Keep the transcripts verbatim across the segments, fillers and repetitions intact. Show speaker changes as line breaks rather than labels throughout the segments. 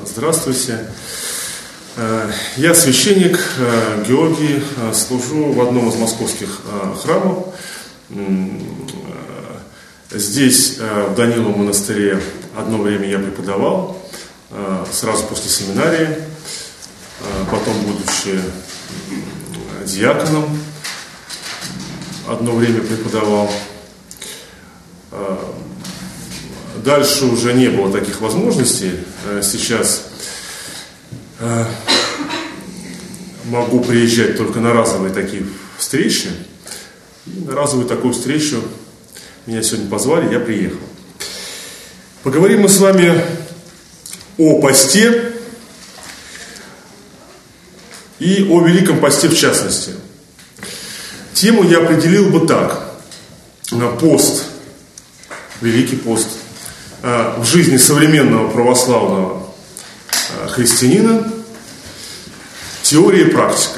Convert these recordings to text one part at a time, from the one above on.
Здравствуйте. Я священник Георгий, служу в одном из московских храмов. Здесь, в Даниловом монастыре, одно время я преподавал, сразу после семинарии, потом, будучи диаконом, одно время преподавал. Дальше уже не было таких возможностей. Сейчас могу приезжать только на разовые такие встречи. И на разовую такую встречу меня сегодня позвали, я приехал. Поговорим мы с вами о посте и о Великом посте в частности. Тему я определил бы так. Пост, Великий пост в жизни современного православного христианина, теория и практика.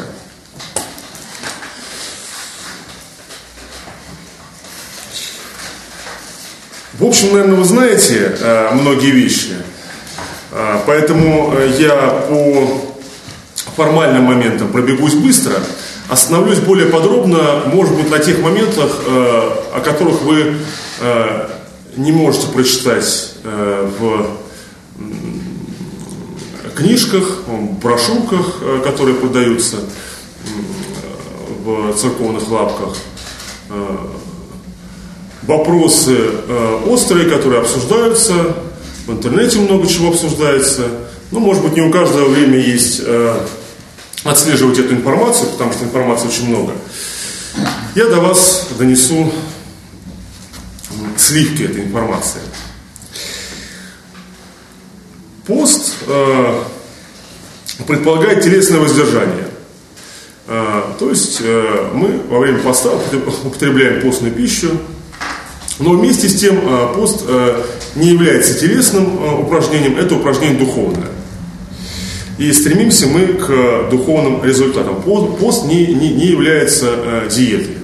В общем, наверное, вы знаете многие вещи, поэтому я по формальным моментам пробегусь быстро, остановлюсь более подробно, может быть, на тех моментах, о которых вы не можете прочитать в книжках, в брошюрках, которые продаются в церковных лавках. Вопросы острые, которые обсуждаются, в интернете много чего обсуждается. Ну, может быть, не у каждого время есть отслеживать эту информацию, потому что информации очень много. Я до вас донесу сливки этой информации. Пост э, предполагает телесное воздержание. Э, то есть э, мы во время поста употребляем постную пищу, но вместе с тем э, пост э, не является телесным э, упражнением, это упражнение духовное. И стремимся мы к духовным результатам. Пост не, не, не является э, диетой.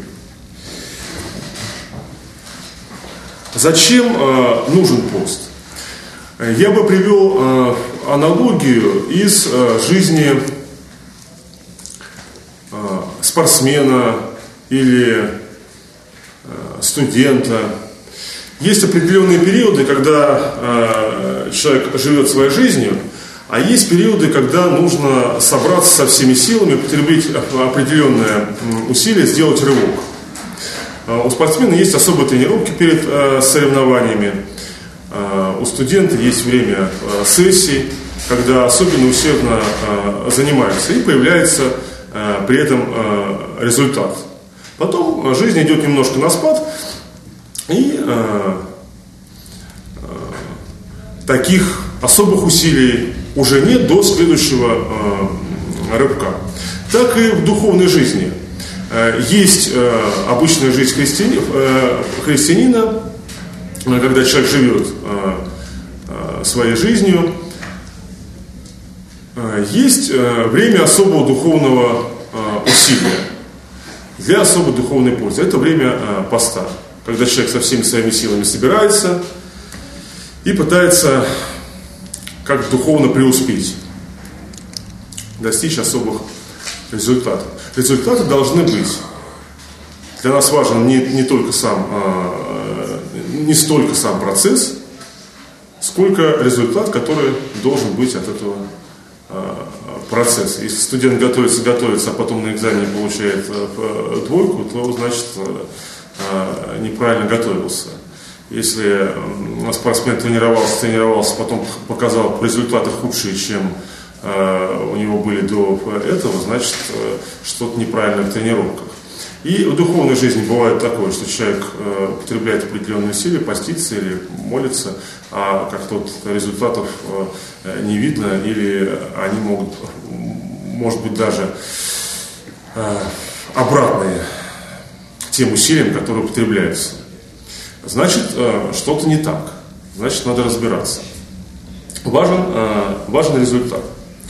Зачем э, нужен пост? Я бы привел э, аналогию из э, жизни э, спортсмена или э, студента. Есть определенные периоды, когда э, человек живет своей жизнью, а есть периоды, когда нужно собраться со всеми силами, потребить определенное усилие, сделать рывок. У спортсмена есть особые тренировки перед э, соревнованиями. Э, у студента есть время э, сессий, когда особенно усердно э, занимаются, и появляется э, при этом э, результат. Потом жизнь идет немножко на спад, и э, э, таких особых усилий уже нет до следующего э, рывка. Так и в духовной жизни. Есть э, обычная жизнь христиани, э, христианина, когда человек живет э, э, своей жизнью. Э, есть э, время особого духовного э, усилия для особой духовной пользы. Это время э, поста, когда человек со всеми своими силами собирается и пытается как духовно преуспеть, достичь особых результатов. Результаты должны быть. Для нас важен не, не только сам, э, не столько сам процесс, сколько результат, который должен быть от этого э, процесса. Если студент готовится, готовится, а потом на экзамене получает э, двойку, то значит э, неправильно готовился. Если спортсмен тренировался, тренировался, потом показал результаты худшие, чем у него были до этого, значит, что-то неправильно в тренировках. И в духовной жизни бывает такое, что человек употребляет определенные усилия, постится или молится, а как тут результатов не видно, или они могут, может быть, даже обратные тем усилиям, которые употребляются. Значит, что-то не так. Значит, надо разбираться. Важен, важен результат.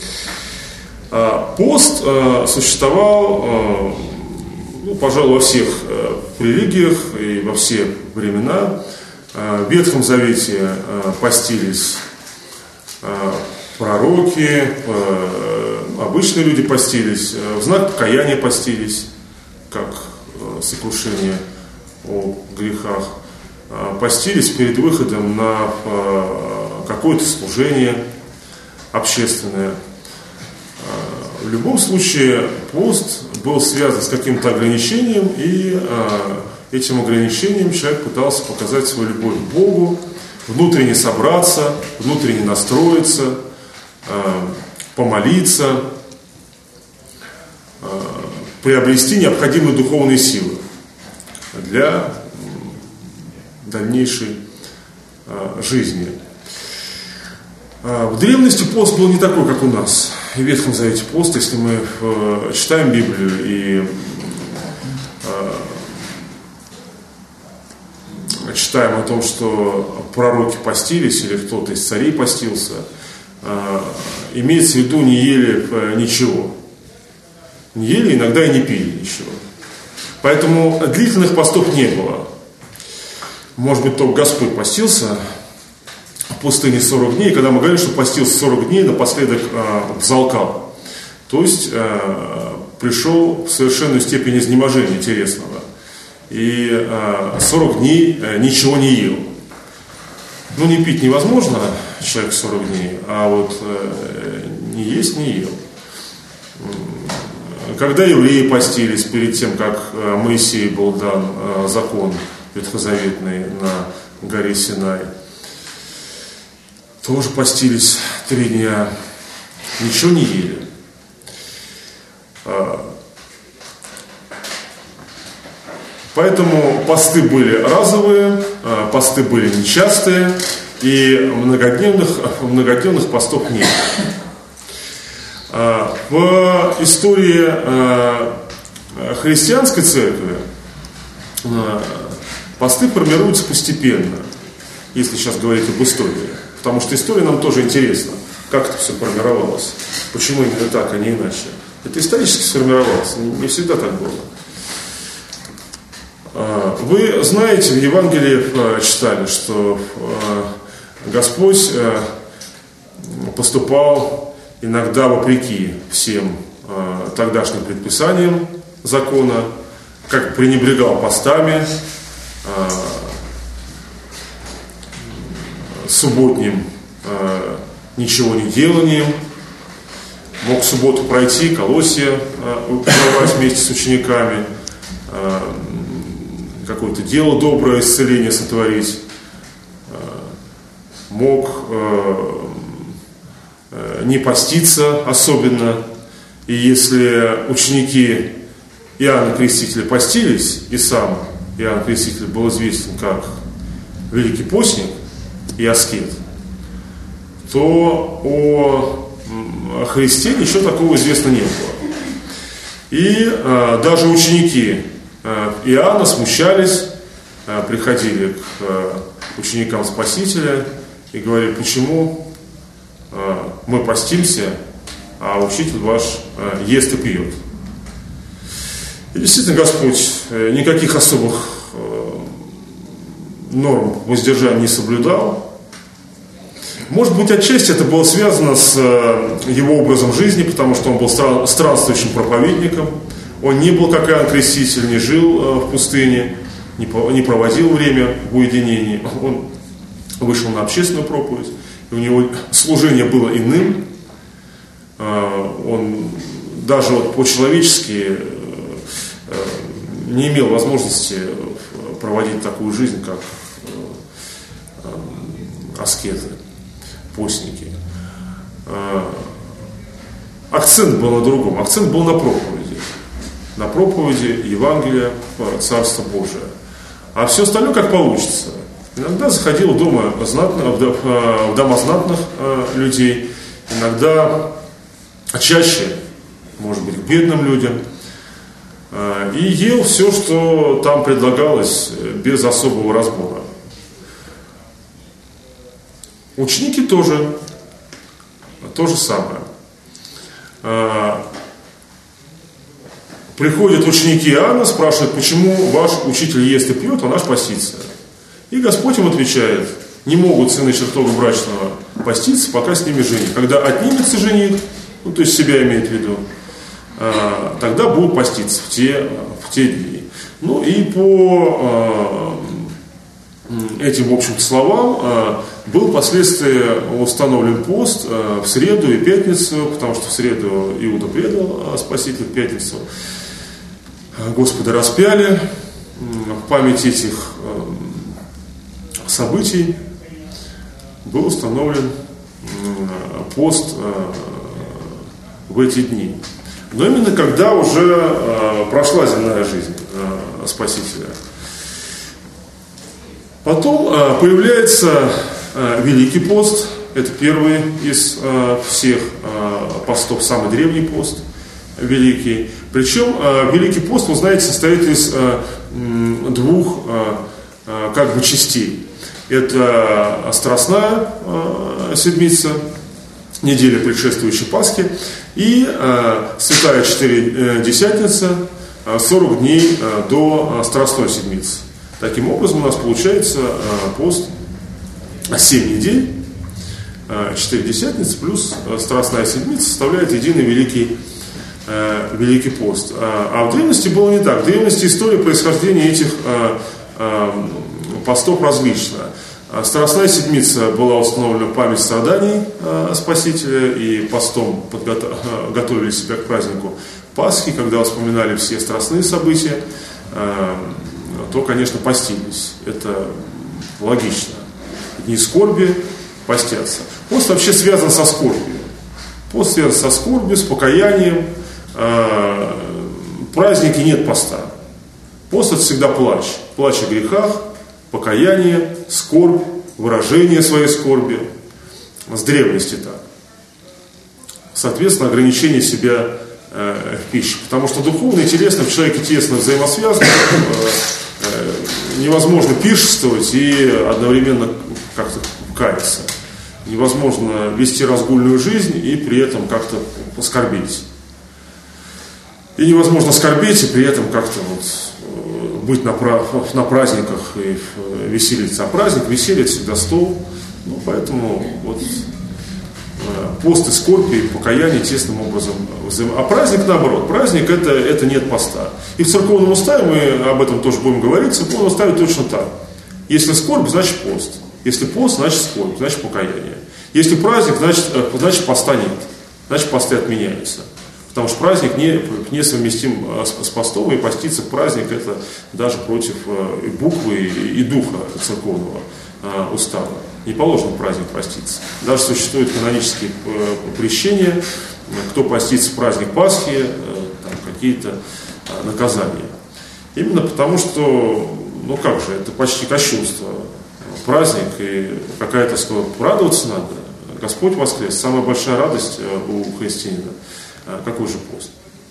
Пост существовал, ну, пожалуй, во всех религиях и во все времена. В Ветхом Завете постились пророки, обычные люди постились, в знак покаяния постились, как сокрушение о грехах, постились перед выходом на какое-то служение общественное. В любом случае пост был связан с каким-то ограничением, и этим ограничением человек пытался показать свою любовь к Богу, внутренне собраться, внутренне настроиться, помолиться, приобрести необходимые духовные силы для дальнейшей жизни. В древности пост был не такой, как у нас. В Ветхом Завете пост, если мы читаем Библию и читаем о том, что пророки постились или кто-то из царей постился, имеется в виду, не ели ничего. Не ели, иногда и не пили ничего. Поэтому длительных постов не было. Может быть, только Господь постился в пустыне сорок дней, и когда мы говорим, что постился сорок дней, напоследок э, взалкал. То есть э, пришел в совершенную степень изнеможения телесного. И э, сорок дней э, ничего не ел. Ну, не пить невозможно, человек сорок дней, а вот э, не есть не ел. Когда евреи постились перед тем, как Моисею был дан э, закон ветхозаветный на горе Синай, тоже постились три дня, ничего не ели. Поэтому посты были разовые, посты были нечастые, и многодневных, многодневных постов нет. В истории христианской церкви посты формируются постепенно, если сейчас говорить об истории. Потому что история нам тоже интересна, как это все формировалось, почему именно так, а не иначе. Это исторически сформировалось, не всегда так было. Вы знаете, в Евангелии читали, что Господь поступал иногда вопреки всем тогдашним предписаниям закона, как пренебрегал постами, субботним э, ничего не деланием, мог в субботу пройти, колосья э, упаковать вместе с учениками, э, какое-то дело доброе, исцеление сотворить, э, мог э, э, не поститься особенно, и если ученики Иоанна Крестителя постились, и сам Иоанн Креститель был известен как великий постник и аскет, то о Христе ничего такого известно не было. И э, даже ученики э, Иоанна смущались, э, приходили к э, ученикам Спасителя и говорили: почему э, мы постимся, а учитель ваш э, ест и пьет. И действительно, Господь э, никаких особых э, норм воздержания не соблюдал. Может быть, отчасти это было связано с его образом жизни, потому что он был странствующим проповедником. Он не был, как Иоанн Креститель, не жил в пустыне, не проводил время в уединении. Он вышел на общественную проповедь, и у него служение было иным. Он даже вот по-человечески не имел возможности проводить такую жизнь, как аскеты, постники. Акцент был на другом. Акцент был на проповеди. На проповеди Евангелия Царства Божия. А все остальное как получится. Иногда заходил в, дома знатных, в дома знатных людей, иногда чаще, может быть, к бедным людям. И ел все, что там предлагалось, без особого разбора. Ученики тоже, то же самое. Приходят ученики Иоанна, спрашивают, почему ваш учитель ест и пьет, а наш постится. И Господь им отвечает: не могут сыны чертога брачного поститься, пока с ними жених. Когда отнимется жених, ну, то есть себя имеет в виду, тогда будут поститься в те, в те дни. Ну и по этим, в общем-то, словам был впоследствии установлен пост в среду и пятницу, потому что в среду Иуда предал Спасителя, в пятницу Господа распяли. В память этих событий был установлен пост в эти дни. Но именно когда уже прошла земная жизнь Спасителя. Потом появляется Великий пост. Это первый из всех постов, самый древний пост, Великий. Причем Великий пост, вы знаете, состоит из двух как бы частей. Это Страстная седмица, неделя, предшествующей Пасхе, и Святая Четыредесятница, сорок дней до Страстной седмицы. Таким образом, у нас получается пост семь недель, Четыредесятница плюс Страстная седмица составляет единый великий, великий пост. А в древности было не так. В древности история происхождения этих постов различна. Страстная седмица была установлена в память страданий Спасителя, и постом подготов... готовили себя к празднику Пасхи, когда вспоминали все страстные события, то, конечно, постились. Это логично. Дни скорби постятся. Пост вообще связан со скорбью. Пост связан со скорбью, с покаянием. В празднике нет поста. Пост – это всегда плач. Плач о грехах, покаяние, скорбь, выражение своей скорби. С древности так. Соответственно, ограничение себя э, в пище. Потому что духовно и телесно в человеке тесно взаимосвязано. Э, э, невозможно пиршествовать и одновременно как-то каяться. Невозможно вести разгульную жизнь и при этом как-то поскорбеть. И невозможно скорбеть и при этом как-то вот быть на, на праздниках и веселиться. А праздник, веселье – это всегда стол. Ну, поэтому вот пост и скорбь и покаяние тесным образом взаим... А праздник наоборот. Праздник это, это нет поста. И в церковном уставе, мы об этом тоже будем говорить, в церковном уставе точно так. Если скорбь, значит пост. Если пост, значит скорбь, значит покаяние. Если праздник, значит, значит поста нет. Значит посты отменяются. Потому что праздник не, не совместим с постом, и поститься в праздник это даже против и буквы и духа церковного устава. Не положено в праздник поститься. Даже существуют канонические прещения, кто постится в праздник Пасхи, там какие-то наказания. Именно потому, что, ну как же, это почти кощунство. Праздник и какая-то скоро радоваться надо. Господь воскрес. Самая большая радость у христианина. Какой же пост?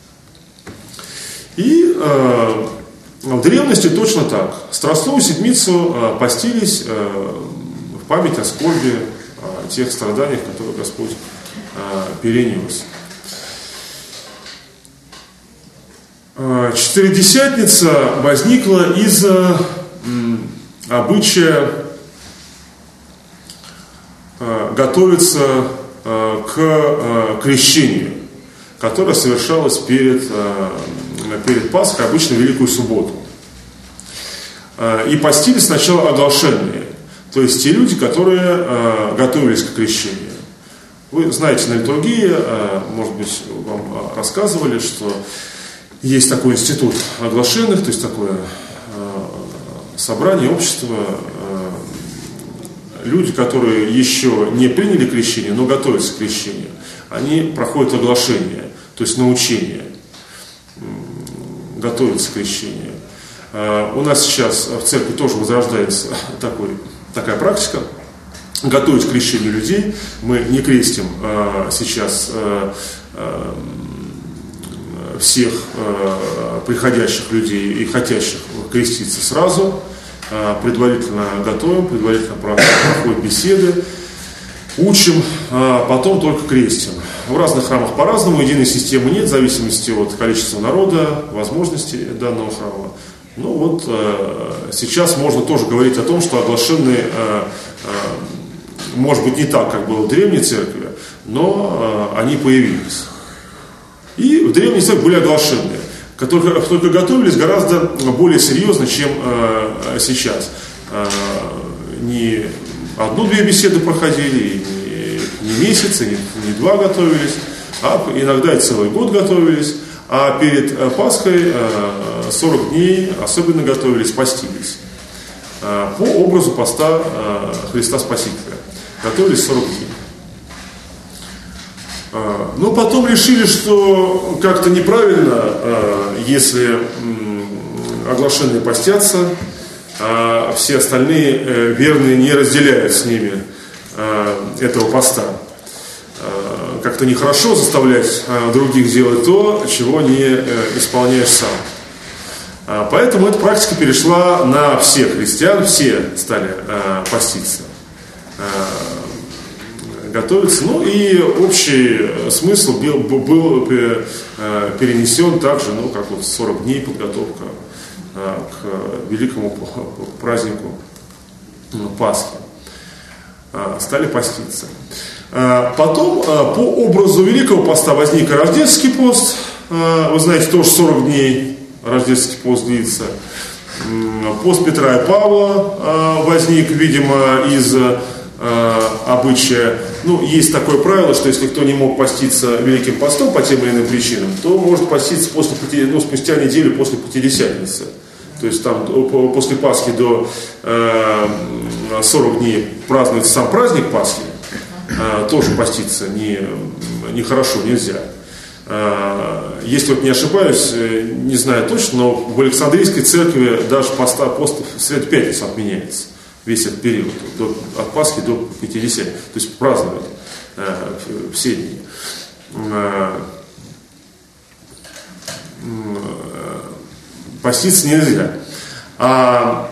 И э, в древности точно так. Страстную седмицу э, постились э, в память о скорби, о тех страданиях, которые Господь э, перенес. Э, Четыредесятница возникла из-за э, обычая э, готовиться э, к э, крещению, которая совершалась перед, перед Пасхой, обычно Великую Субботу. И постились сначала оглашенные, то есть те люди, которые готовились к крещению. Вы знаете, на литургии, может быть, вам рассказывали, что есть такой институт оглашенных, то есть такое собрание, общество, люди, которые еще не приняли крещение, но готовятся к крещению, они проходят оглашение, то есть научение, готовятся к крещению. У нас сейчас в церкви тоже возрождается такой, такая практика, готовить к крещению людей. Мы не крестим сейчас всех приходящих людей и хотящих креститься сразу, предварительно готовим, предварительно проходят беседы, учим, а потом только крестим. В разных храмах по-разному, единой системы нет, в зависимости от количества народа, возможностей данного храма. Ну вот сейчас можно тоже говорить о том, что оглашенные может быть, не так, как было в Древней Церкви, но они появились. И в Древней Церкви были оглашенные, которые только готовились гораздо более серьезно, чем сейчас. Не одну-две беседы проходили, не, не месяц, не, не два готовились, а иногда и целый год готовились. А перед Пасхой сорок дней особенно готовились, постились. По образу поста Христа Спасителя. Готовились сорок дней. Но потом решили, что как-то неправильно, если оглашенные постятся, а все остальные верные не разделяют с ними этого поста. Как-то нехорошо заставлять других делать то, чего не исполняешь сам. Поэтому эта практика перешла на всех христиан, все стали поститься, готовиться. Ну и общий смысл был, был перенесен также, ну, как вот сорок дней подготовка к великому празднику Пасхи. Стали поститься. Потом по образу Великого Поста возник и Рождественский пост. Вы знаете, тоже сорок дней Рождественский пост длится. Пост Петра и Павла возник, видимо, из обычая. Ну, есть такое правило, что если кто не мог поститься Великим Постом по тем или иным причинам, то может поститься после, ну, спустя неделю после Пятидесятницы. То есть там после Пасхи до сорок дней празднуется сам праздник Пасхи, тоже поститься не, не хорошо, нельзя. Если вот не ошибаюсь, не знаю точно, но в Александрийской церкви даже поста, пост в Среду Пятницу отменяется. Весь этот период, до, от Пасхи до Пятидесятницы. То есть праздновать все дни. Поститься нельзя. А,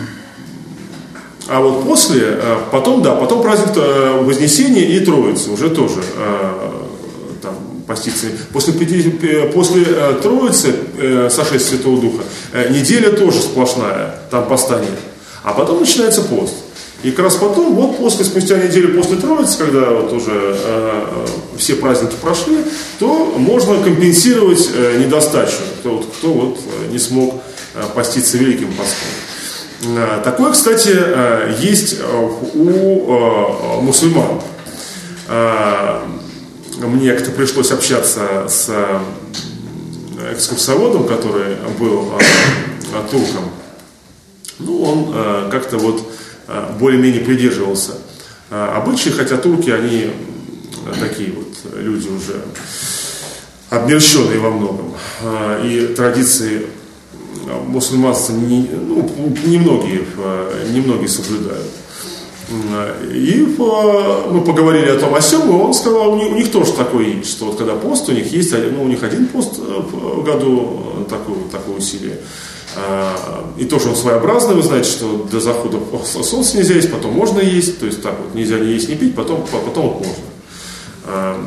а вот после, потом, да, потом праздник Вознесения и Троицы уже тоже там поститься. После, после Троицы, сошествия Святого Духа, неделя тоже сплошная, там поста нет. А потом начинается пост. И как раз потом, вот после, спустя неделю после Троицы, когда вот уже э, все праздники прошли, то можно компенсировать э, недостачу, кто, вот, кто вот не смог э, поститься Великим Постом. Э, такое, кстати, э, есть у э, мусульман. Э, мне как-то пришлось общаться с экскурсоводом, который был э, турком. Ну, он э, как-то вот э, более-менее придерживался э, обычаев, хотя турки, они э, такие вот люди уже обмерщенные во многом. Э, и традиции мусульманства не, ну, немногие, э, немногие соблюдают. И э, мы поговорили о том о сём, и он сказал, у них, у них тоже такое есть, что вот когда пост, у них есть, ну, у них один пост в году, такое, такое усилие. И тоже он своеобразный, вы знаете, что до захода солнца нельзя есть, потом можно есть, то есть так вот нельзя не есть, не пить, потом, потом вот можно.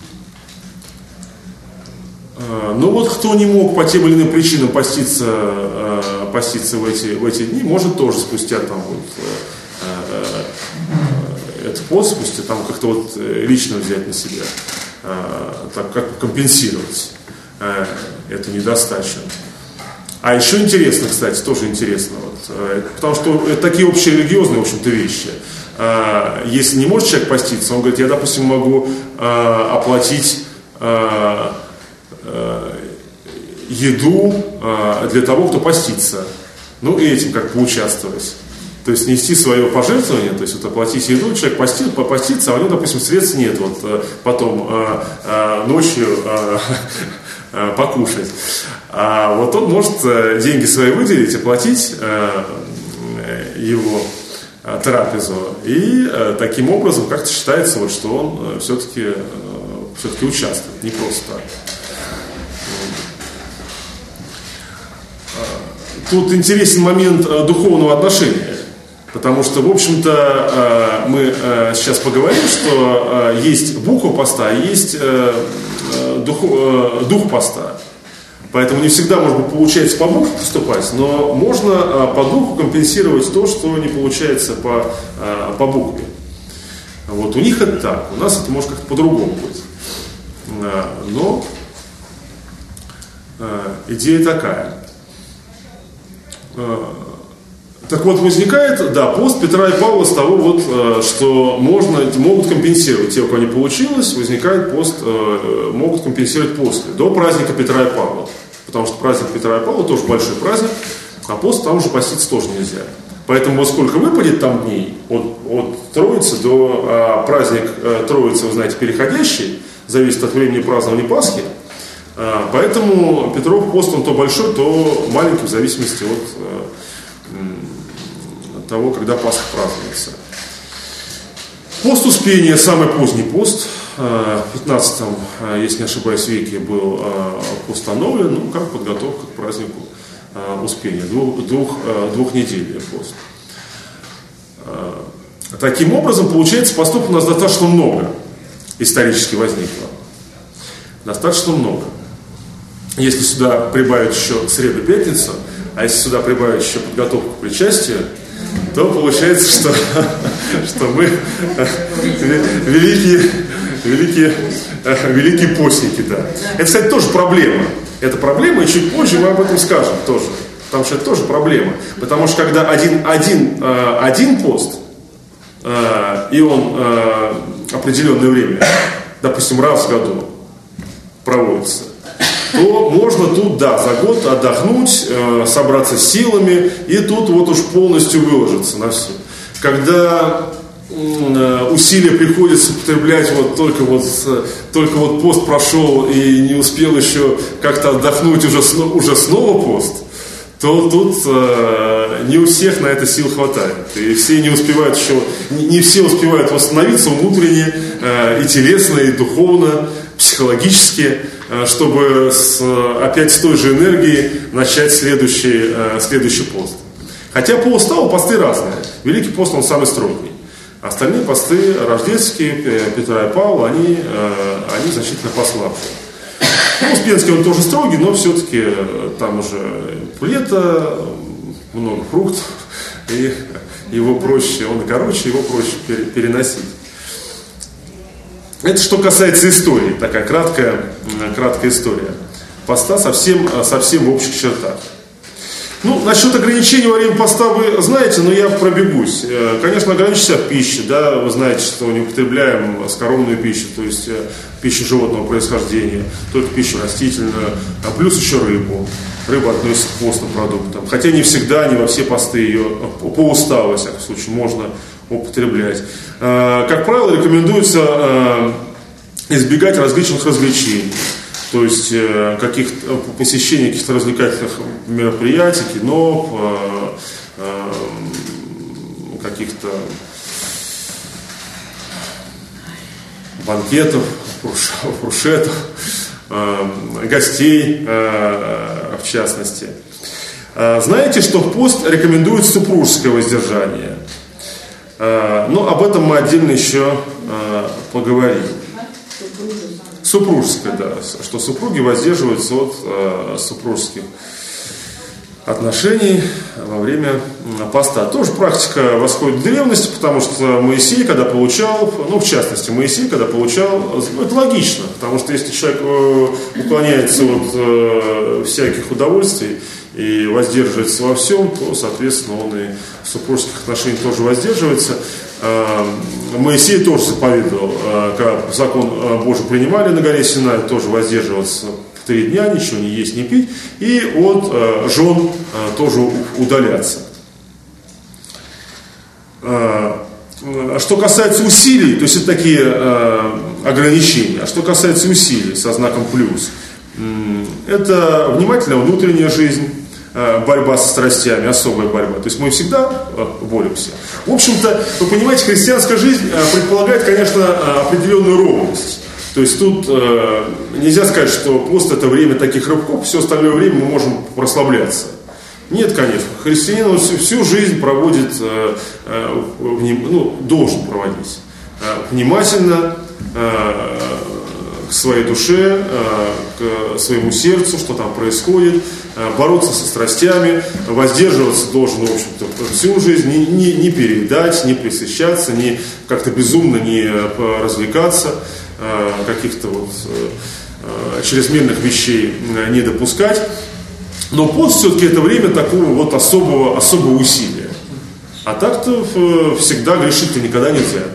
Но вот кто не мог по тем или иным причинам поститься, поститься в, эти, в эти дни, может тоже спустя там вот этот пост, спустя там как-то вот лично взять на себя, так как компенсировать эту недостачу. А еще интересно, кстати, тоже интересно, вот, потому что это такие общерелигиозные, в общем-то, вещи. Если не может человек поститься, он говорит, я, допустим, могу оплатить еду для того, кто постится. Ну, и этим как поучаствовать. То есть нести свое пожертвование, то есть вот оплатить еду, человек постит, попастится, а у него, допустим, средств нет, вот потом ночью покушать. А вот он может деньги свои выделить, оплатить э, его э, трапезу. И э, таким образом как-то считается, вот, что он э, все-таки, э, все-таки участвует, не просто так. Тут интересен момент э, духовного отношения. Потому что, в общем-то, э, мы э, сейчас поговорим, что э, есть буква поста, а есть э, дух, э, дух поста. Поэтому не всегда, может быть, получается по букве поступать, но можно по духу компенсировать то, что не получается по, по букве. Вот у них это так, у нас это может как-то по-другому быть. Но идея такая. Так вот, возникает, да, пост Петра и Павла с того, вот, что можно, могут компенсировать те, у кого не получилось, возникает пост, могут компенсировать после, до праздника Петра и Павла. Потому что праздник Петра и Павла тоже большой праздник, а пост там уже поститься тоже нельзя. Поэтому вот сколько выпадет там дней, от, от Троицы до а, праздник а, Троицы, вы знаете, переходящий, зависит от времени празднования Пасхи. А, поэтому Петров пост, он то большой, то маленький, в зависимости от а, того, когда Пасха празднуется. Пост Успения, самый поздний пост, в пятнадцатом, если не ошибаюсь, веке был установлен, ну, как подготовка к празднику Успения, двух, двух, двухнедельный пост. Таким образом, получается, постов у нас достаточно много исторически возникло. Достаточно много. Если сюда прибавить еще среду-пятницу, а если сюда прибавить еще подготовку к причастию, то получается, что, что мы великие, великие, великие постники. Да. Это, кстати, тоже проблема. Это проблема, и чуть позже мы об этом скажем тоже. Потому что это тоже проблема. Потому что когда один, один, один пост, и он определенное время, допустим, раз в году проводится, то можно тут, да, за год отдохнуть, э, собраться с силами и тут вот уж полностью выложиться на все. Когда э, усилия приходится употреблять вот только вот, только вот пост прошел и не успел еще как-то отдохнуть, уже, уже снова пост, то тут э, не у всех на это сил хватает. И все не успевают еще, не, не все успевают восстановиться внутренне, э, и телесно, и духовно, психологически, чтобы с, опять с той же энергией начать следующий, следующий пост. Хотя по уставу посты разные. Великий пост, он самый строгий. Остальные посты, рождественские, Петра и Павла, они, они значительно послабже. Ну, Успенский он тоже строгий, но все-таки там уже лето, много фруктов, и его проще, он и короче, его проще переносить. Это что касается истории, такая краткая, краткая история поста совсем, совсем в общих чертах. Ну, насчет ограничений во время поста вы знаете, но я пробегусь. Конечно, ограничиться в пище, да, вы знаете, что не употребляем скоромную пищу, то есть пищу животного происхождения, только пищу растительную, а плюс еще рыбу. Рыба относится к постным продуктам, хотя не всегда, не во все посты ее, по уставу, во всяком случае, можно употреблять. Как правило, рекомендуется избегать различных развлечений, то есть каких-то, посещения каких-то развлекательных мероприятий, кино, каких-то банкетов, фуршетов, гостей в частности. Знаете, что в пост рекомендуют супружеское воздержание? Но об этом мы отдельно еще поговорим. Супружеское, да, что супруги воздерживаются от э, супружеских отношений во время поста. Тоже практика восходит к древности, потому что Моисей, когда получал, ну, в частности, Моисей, когда получал, ну, это логично, потому что если человек э, уклоняется от э, всяких удовольствий и воздерживается во всем, то, соответственно, он и в супружеских отношениях тоже воздерживается. Моисей тоже заповедовал, когда закон Божий принимали на горе Синай, тоже воздерживаться в три дня, ничего не есть, не пить, и от жен тоже удаляться. Что касается усилий, то есть это такие ограничения, а что касается усилий со знаком плюс, это внимательная внутренняя жизнь, борьба со страстями, особая борьба. То есть мы всегда боремся. В общем-то, вы понимаете, христианская жизнь предполагает, конечно, определенную ровность. То есть тут э, нельзя сказать, что пост это время таких рывков, все остальное время мы можем расслабляться. Нет, конечно. Христианин он всю, всю жизнь проводит, э, э, вним, ну, должен проводить э, внимательно, э, с своей душе, к своему сердцу, что там происходит, бороться со страстями, воздерживаться должен, в общем-то, всю жизнь, не, не, не переедать, не пресыщаться, не как-то безумно не развлекаться, каких-то вот чрезмерных вещей не допускать. Но пост все-таки это время такого вот особого, особого усилия. А так-то всегда грешить-то никогда нельзя.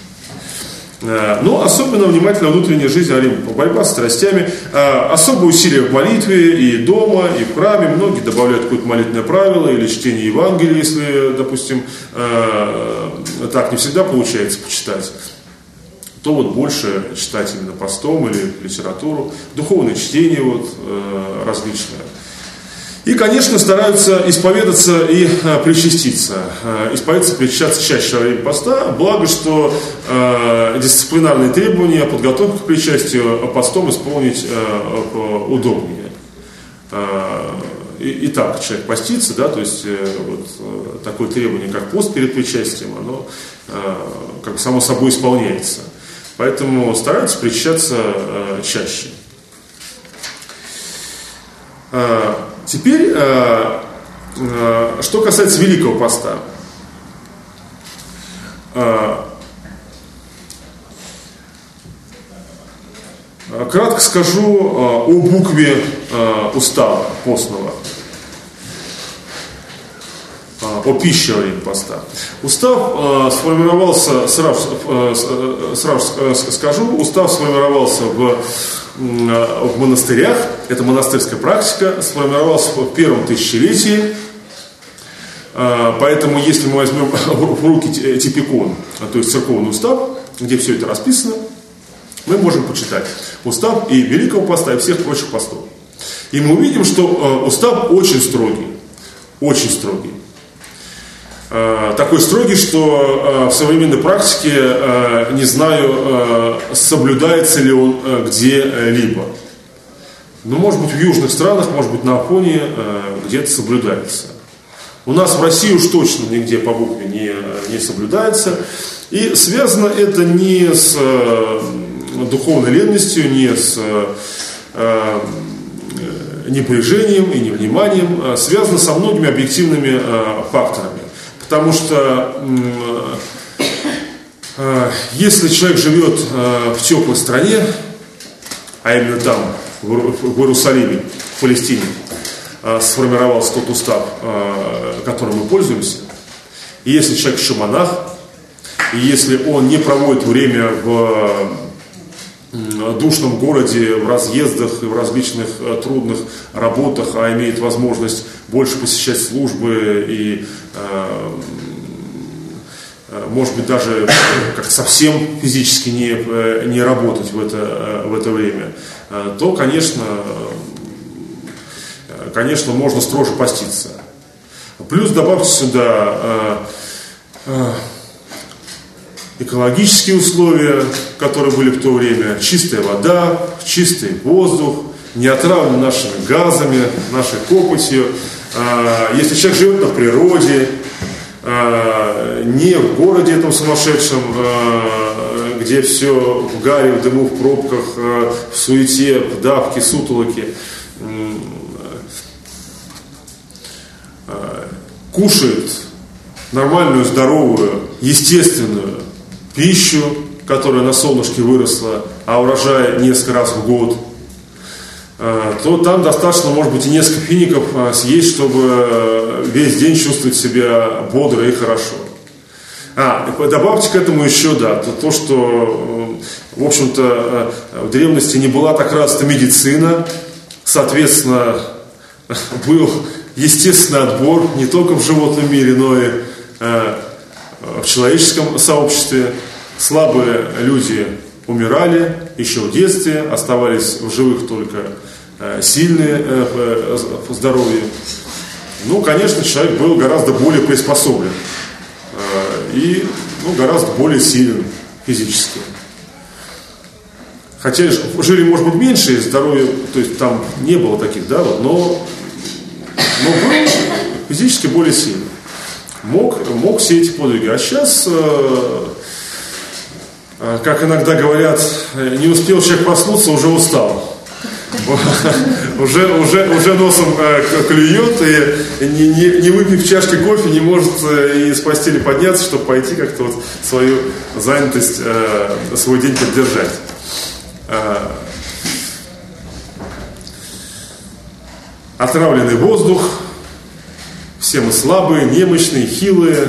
Но особенно внимательно внутренняя жизнь, борьба с страстями, особое усилие в молитве и дома, и в храме. Многие добавляют какое-то молитвенное правило или чтение Евангелия, если, допустим, так не всегда получается почитать, то вот больше читать именно постом или литературу, духовное чтение вот, различное. И, конечно, стараются исповедаться и э, причаститься. Э, исповедаться, причащаться чаще во время поста. Благо, что э, дисциплинарные требования, подготовку к причастию постом исполнить э, удобнее. Э, и, и так человек постится, да, то есть э, вот, э, такое требование, как пост перед причастием, оно э, как бы само собой исполняется. Поэтому стараются причащаться э, чаще. Э, Теперь, э, э, что касается Великого Поста. Э, кратко скажу э, о букве э, устава постного, э, о пище во время поста. Устав э, сформировался, сразу, э, сразу скажу, устав сформировался в в монастырях, это монастырская практика, сформировался в первом тысячелетии, поэтому если мы возьмем в руки типикон, то есть церковный устав, где все это расписано, мы можем почитать устав и Великого Поста, и всех прочих постов. И мы увидим, что устав очень строгий, очень строгий. Такой строгий, что в современной практике не знаю, соблюдается ли он где-либо. Но, может быть, в южных странах, может быть, на Афоне где-то соблюдается. У нас в России уж точно нигде по букве не, не соблюдается. И связано это не с духовной ленностью, не с небрежением и невниманием, а связано со многими объективными факторами. Потому что э, если человек живет э, в теплой стране, а именно там, в, в Иерусалиме, в Палестине, э, сформировался тот устав, э, которым мы пользуемся, и если человек еще монах, и если он не проводит время в э, душном городе, в разъездах и в различных э, трудных работах, а имеет возможность больше посещать службы и, э, может быть, даже как совсем физически не, не работать в это, в это время, то, конечно, конечно, можно строже поститься. Плюс добавьте сюда э, экологические условия, которые были в то время, чистая вода, чистый воздух, не отравлен нашими газами, нашей копотью. Если человек живет на природе, не в городе этом сумасшедшем, где все в гаре, в дыму, в пробках, в суете, в давке, сутолоке, кушает нормальную, здоровую, естественную пищу, которая на солнышке выросла, а урожай несколько раз в год, то там достаточно, может быть, и несколько фиников съесть, чтобы весь день чувствовать себя бодро и хорошо. А, добавьте к этому еще, да, то, то, что, в общем-то, в древности не была так развита медицина, соответственно, был естественный отбор не только в животном мире, но и в человеческом сообществе. Слабые люди умирали еще в детстве, оставались в живых только сильные по здоровью. Ну, конечно, человек был гораздо более приспособлен и ну, гораздо более силен физически. Хотя жили, может быть, меньше, и здоровья, то есть там не было таких, да, вот, но, но был физически более сильный. Мог, мог все эти подвиги. А сейчас как иногда говорят, не успел человек проснуться, уже устал. Уже, уже, уже носом клюет, и не, не, не выпив чашки кофе, не может и с постели подняться, чтобы пойти как-то вот свою занятость, свой день поддержать. Отравленный воздух, все мы слабые, немощные, хилые,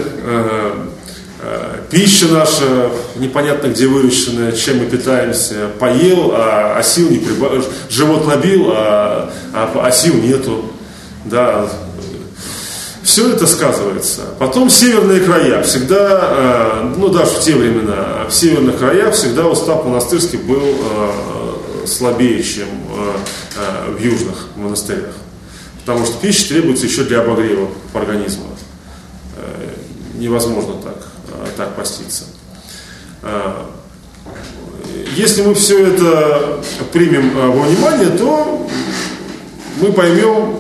пища наша непонятно где выращенная, чем мы питаемся, поел, а, а сил не прибавил, живот набил, а, а, а сил нету, да, все это сказывается. Потом северные края, всегда, ну даже в те времена, в северных краях всегда устав монастырский был слабее, чем в южных монастырях, потому что пища требуется еще для обогрева организма, невозможно так. так поститься. Если мы все это примем во внимание, то мы поймем,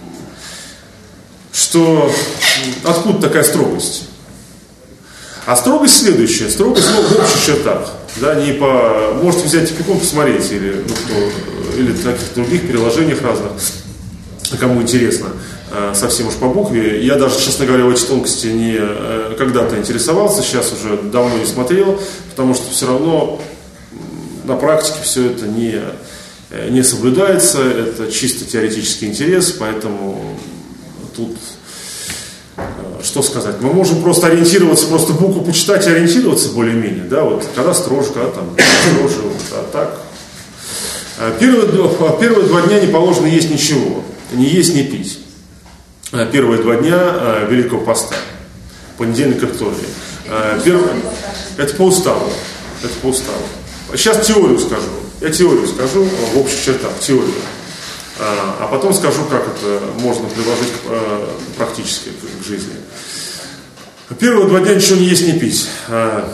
что откуда такая строгость. А строгость следующая, строгость ну, в общих чертах. Да, не по, можете взять типикон, посмотреть, или, ну, кто, или в каких-то других переложениях разных, кому интересно. Совсем уж по букве. Я даже, честно говоря, в эти тонкости не когда-то интересовался, сейчас уже давно не смотрел, потому что все равно на практике все это не, не соблюдается, это чисто теоретический интерес, поэтому тут что сказать, мы можем просто ориентироваться, просто букву почитать и ориентироваться более-менее, да, вот когда строже, когда там строже, вот, а так. Первые, первые два дня не положено есть ничего, не есть, не пить. Первые два дня э, Великого Поста, понедельник и вторник. Э, перв... Это по уставу. Это по уставу. Сейчас теорию скажу. Я теорию скажу в общих чертах, теорию. Э, а потом скажу, как это можно приложить э, практически к, к жизни. Первые два дня ничего не есть, не пить. Э,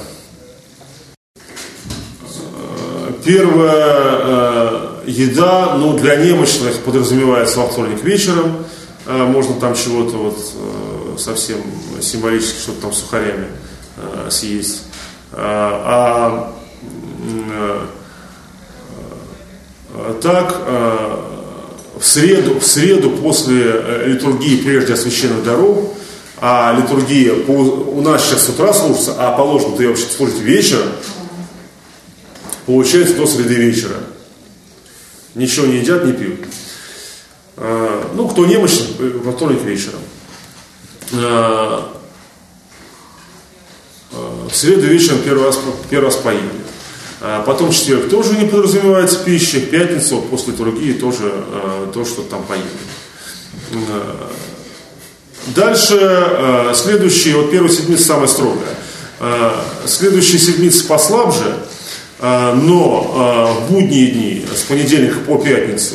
первая э, еда, ну, для немощных подразумевается во вторник вечером. Можно там чего-то вот совсем символически, что-то там сухарями съесть. А, а так, в среду, в среду после литургии, прежде освященных даров, а литургия по, у нас сейчас с утра служится, а положено-то ее вообще служить вечером, получается до среды вечера. Ничего не едят, не пьют. Ну, кто немощен, во вторник вечером. В среду вечером первый раз, первый раз поели. Потом в четверг тоже не подразумевается пища. В пятницу после литургии тоже то, что там поели. Дальше следующие, вот первая седмица самая строгая. Следующая седмица послабже, но в будние дни, с понедельника по пятницу,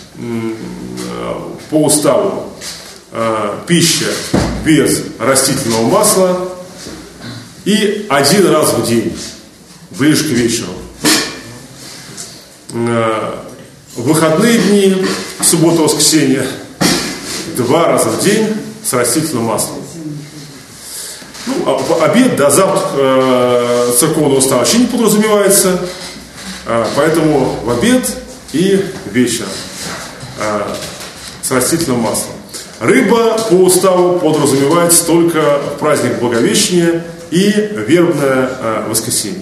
по уставу э, пища без растительного масла и один раз в день, ближе к вечеру. Э, в выходные дни, суббота, воскресенье, два раза в день с растительным маслом. Ну, обед, да, завтрак э, церковного устава вообще не подразумевается, э, поэтому в обед и вечером. Э, с растительным маслом. Рыба по уставу подразумевается только в праздник Благовещения и вербное э, воскресенье.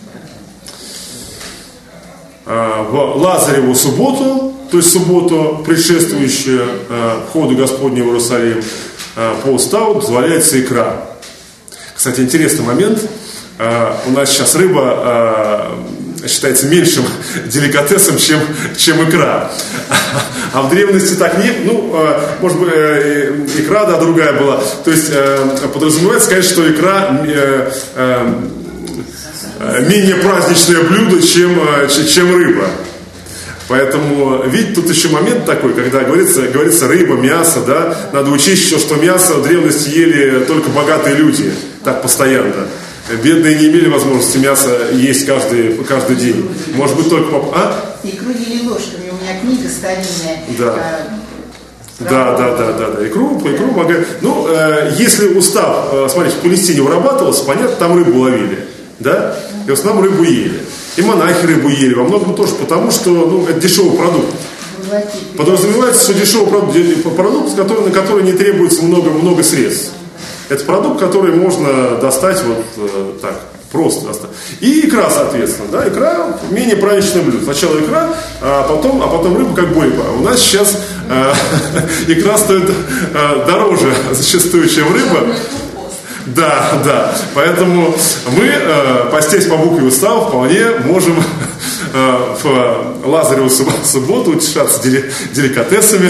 Э, в Лазареву субботу, то есть субботу, предшествующую э, входу Господню в Иерусалим, э, по уставу дозволяется икра. Кстати, интересный момент. Э, у нас сейчас рыба э, считается меньшим деликатесом, чем, чем икра. А в древности так не... Ну, э, может быть, э, икра, да, другая была. То есть, э, подразумевается сказать, что икра э, э, менее праздничное блюдо, чем, э, чем рыба. Поэтому, видите, тут еще момент такой, когда говорится, говорится рыба, мясо, да, надо учесть еще, что мясо в древности ели только богатые люди, так постоянно. Бедные не имели возможности мясо есть каждый, каждый день. Может быть, только... А?
Икру ели ложками. У меня книга старинная.
Да. Да, да, да, да, да. Икру, по икру могли. Ну, э, если устав, э, смотрите, в Палестине вырабатывался, понятно, там рыбу ловили. Да? и в основном рыбу ели. И монахи рыбу ели, во многом тоже потому, что ну, это дешевый продукт. Подразумевается, что дешевый продукт, продукт который, на который не требуется много-много средств. Это продукт, который можно достать вот э, так, просто достать. И икра, соответственно, да, икра менее праздничное блюдо. Сначала икра, а потом, а потом рыба как более. У нас сейчас э, икра стоит э, дороже зачастую, чем рыба. Да, да. Поэтому мы, э, постясь по букве устава, вполне можем э, в Лазареву субботу утешаться деликатесами,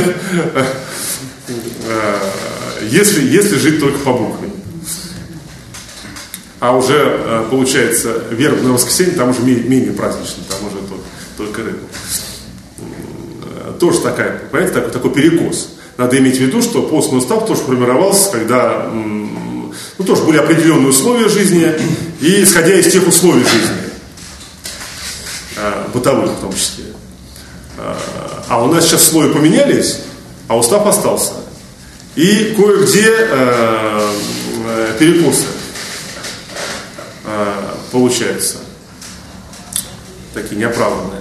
э, если, если жить только по букве. А уже, э, получается, вербное воскресенье, там уже менее, менее празднично, там уже только, только рыба. Э, тоже такая, понимаете, такой, такой перекос. Надо иметь в виду, что постный устав тоже формировался, когда м, ну, тоже были определенные условия жизни, и исходя из тех условий жизни, э, бытовых в том числе. Э, а у нас сейчас условия поменялись, а устав остался. И кое-где э, э, перекосы э, получаются, такие неоправданные.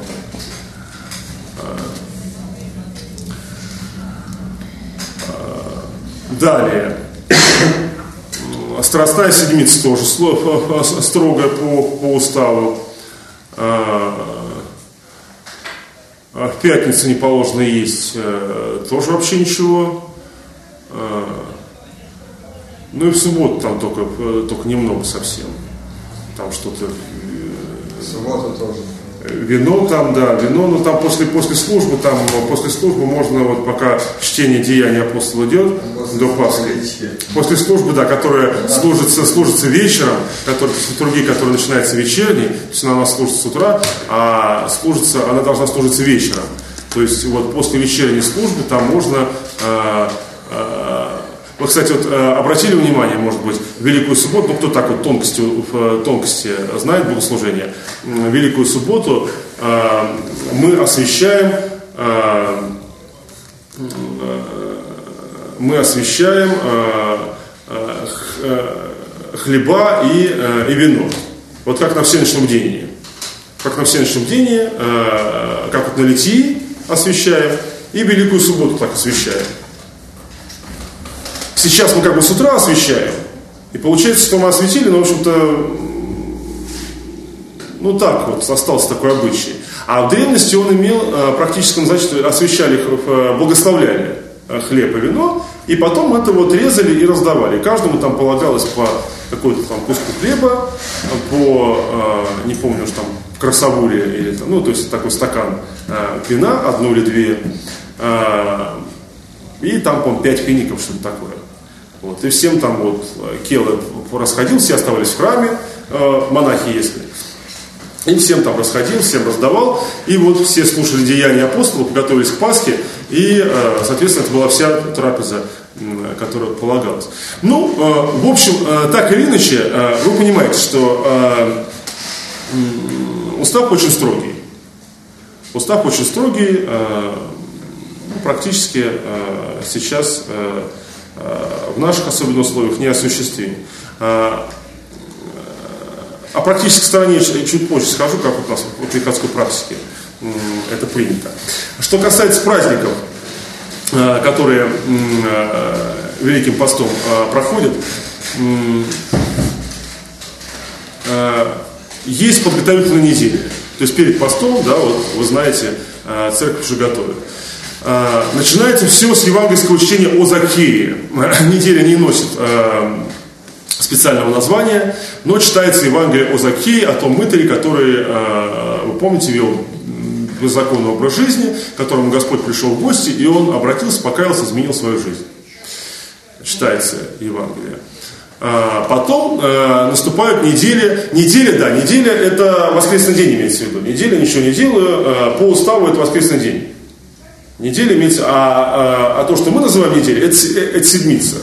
Далее. Страстная седмица тоже строго по, по уставу. В пятницу не положено есть тоже вообще ничего. Ну и в субботу там только, только немного совсем. Там что-то...
В субботу тоже.
Вино там, да, вино, но там после, после службы, там после службы можно, вот пока чтение деяний апостола идет, после до Пасхи. После службы, да, которая служится, служится вечером, которая, другие, которая начинается вечерней, то есть она у нас служится с утра, а служится, она должна служиться вечером. То есть вот после вечерней службы там можно... Э, э, Вы, кстати, вот обратили внимание, может быть, в Великую Субботу, ну кто так вот тонкости, в тонкости знает богослужение, в Великую Субботу э, мы освящаем, э, мы освящаем э, э, хлеба и, э, и вино. Вот как на всеночном бдении. Как на всеночном бдении, э, как вот на Литии освящаем, и Великую Субботу так освящаем. Сейчас мы как бы с утра освещаем, и получается, что мы осветили, но, в общем-то, ну так вот, остался такой обычай. А в древности он имел э, практически, значит, освещали, э, благословляли э, хлеб и вино, и потом это вот резали и раздавали. Каждому там полагалось по какой-то там куску хлеба, по, э, не помню уж там, красавуле, или там, ну, то есть такой стакан э, вина, одну или две, э, и там, по-моему, пять фиников, что-то такое. Вот, и всем там вот келы расходил, все оставались в храме, э, монахи если. И всем там расходил, всем раздавал. И вот все слушали деяния апостолов, готовились к Пасхе. И, э, соответственно, это была вся трапеза, э, которая полагалась. Ну, э, в общем, э, так или иначе, э, вы понимаете, что э, э, устав очень строгий. Устав очень строгий, э, практически э, сейчас... Э, в наших особенно условиях не осуществим. О практической стороне чуть позже скажу, как у нас в приходской практике это принято. Что касается праздников, которые Великим постом проходят, есть подготовительные недели. То есть перед постом, да, вот вы знаете, церковь уже готовит. Начинается все с евангельского чтения о Закхее. Неделя не носит э, специального названия, но читается Евангелие о Закхее, о том мытаре, который, э, вы помните, вел беззаконный образ жизни, к которому Господь пришел в гости, и он обратился, покаялся, изменил свою жизнь. Читается Евангелие. А потом э, наступают недели. Неделя, да, неделя это воскресный день имеется в виду. Неделя, ничего не делаю, э, по уставу это воскресный день. Неделя имеется, а, а, а то, что мы называем неделей, это, это седмица.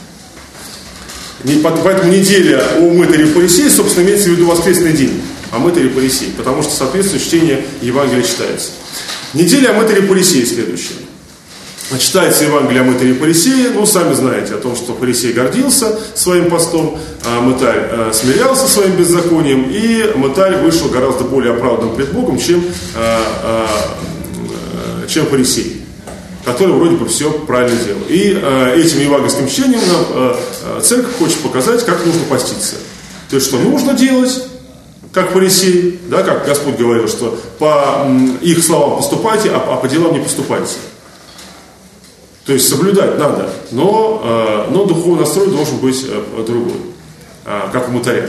Поэтому неделя о мытаре Фарисее, собственно, имеется в виду воскресный день о мытаре Фарисее, потому что, соответственно, чтение Евангелия читается. Неделя о мытаре Фарисее следующая. читается Евангелие о мытаре Парисее. Ну, сами знаете о том, что Парисей гордился своим постом, а мытарь а, смирялся своим беззаконием, и мытарь вышел гораздо более оправданным пред Богом, чем, а, а, чем Парисей, который вроде бы все правильно делал. И а, этим евангельским чтением нам а, церковь хочет показать, как нужно поститься. То есть, что нужно делать, как Парисей, да, как Господь говорил, что по их словам поступайте, а, а по делам не поступайте. То есть соблюдать надо, но, но духовный настрой должен быть другой, как у мытаря.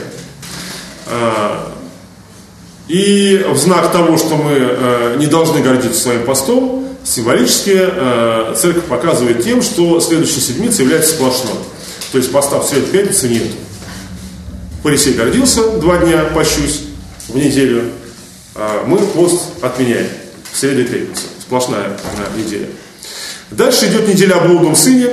И в знак того, что мы не должны гордиться своим постом, символически церковь показывает тем, что следующая седмица является сплошной. То есть поста в среду пятницы нет. Парисей гордился, два дня пощусь в неделю, мы пост отменяем в среду и пятницу. Сплошная неделя. Дальше идет неделя о блудном сыне.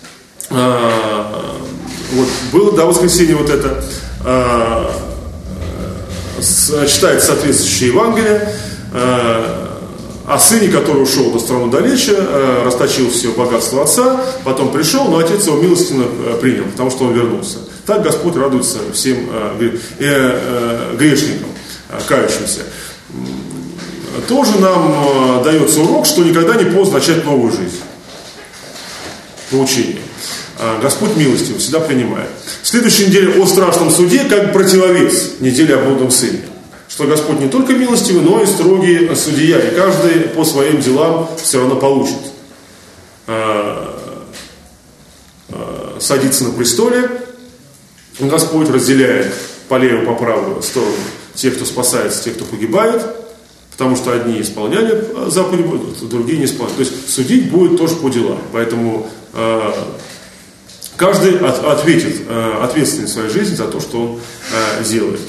А, вот, было, да, воскресенье вот это. А, с, читается соответствующее Евангелие а, о сыне, который ушел до страны далече, а, расточил все богатство отца, потом пришел, но отец его милостивно принял, потому что он вернулся. Так Господь радуется всем а, гре, э, э, грешникам, а, кающимся. Тоже нам э, дается урок, что никогда не поздно начать новую жизнь. Поучение. Э, Господь милостив, всегда принимает. В следующей неделе о страшном суде, как противовес неделе о блудном сыне. Что Господь не только милостивый, но и строгий судья. И каждый по своим делам все равно получит. Э, э, садится на престоле. Господь разделяет по левую, по правую сторону тех, кто спасается, тех, кто погибает. Потому что одни исполняли заповеди, другие не исполняли. То есть судить будет тоже по делам. Поэтому э, каждый от, ответит э, ответственность в своей жизни за то, что он э, делает.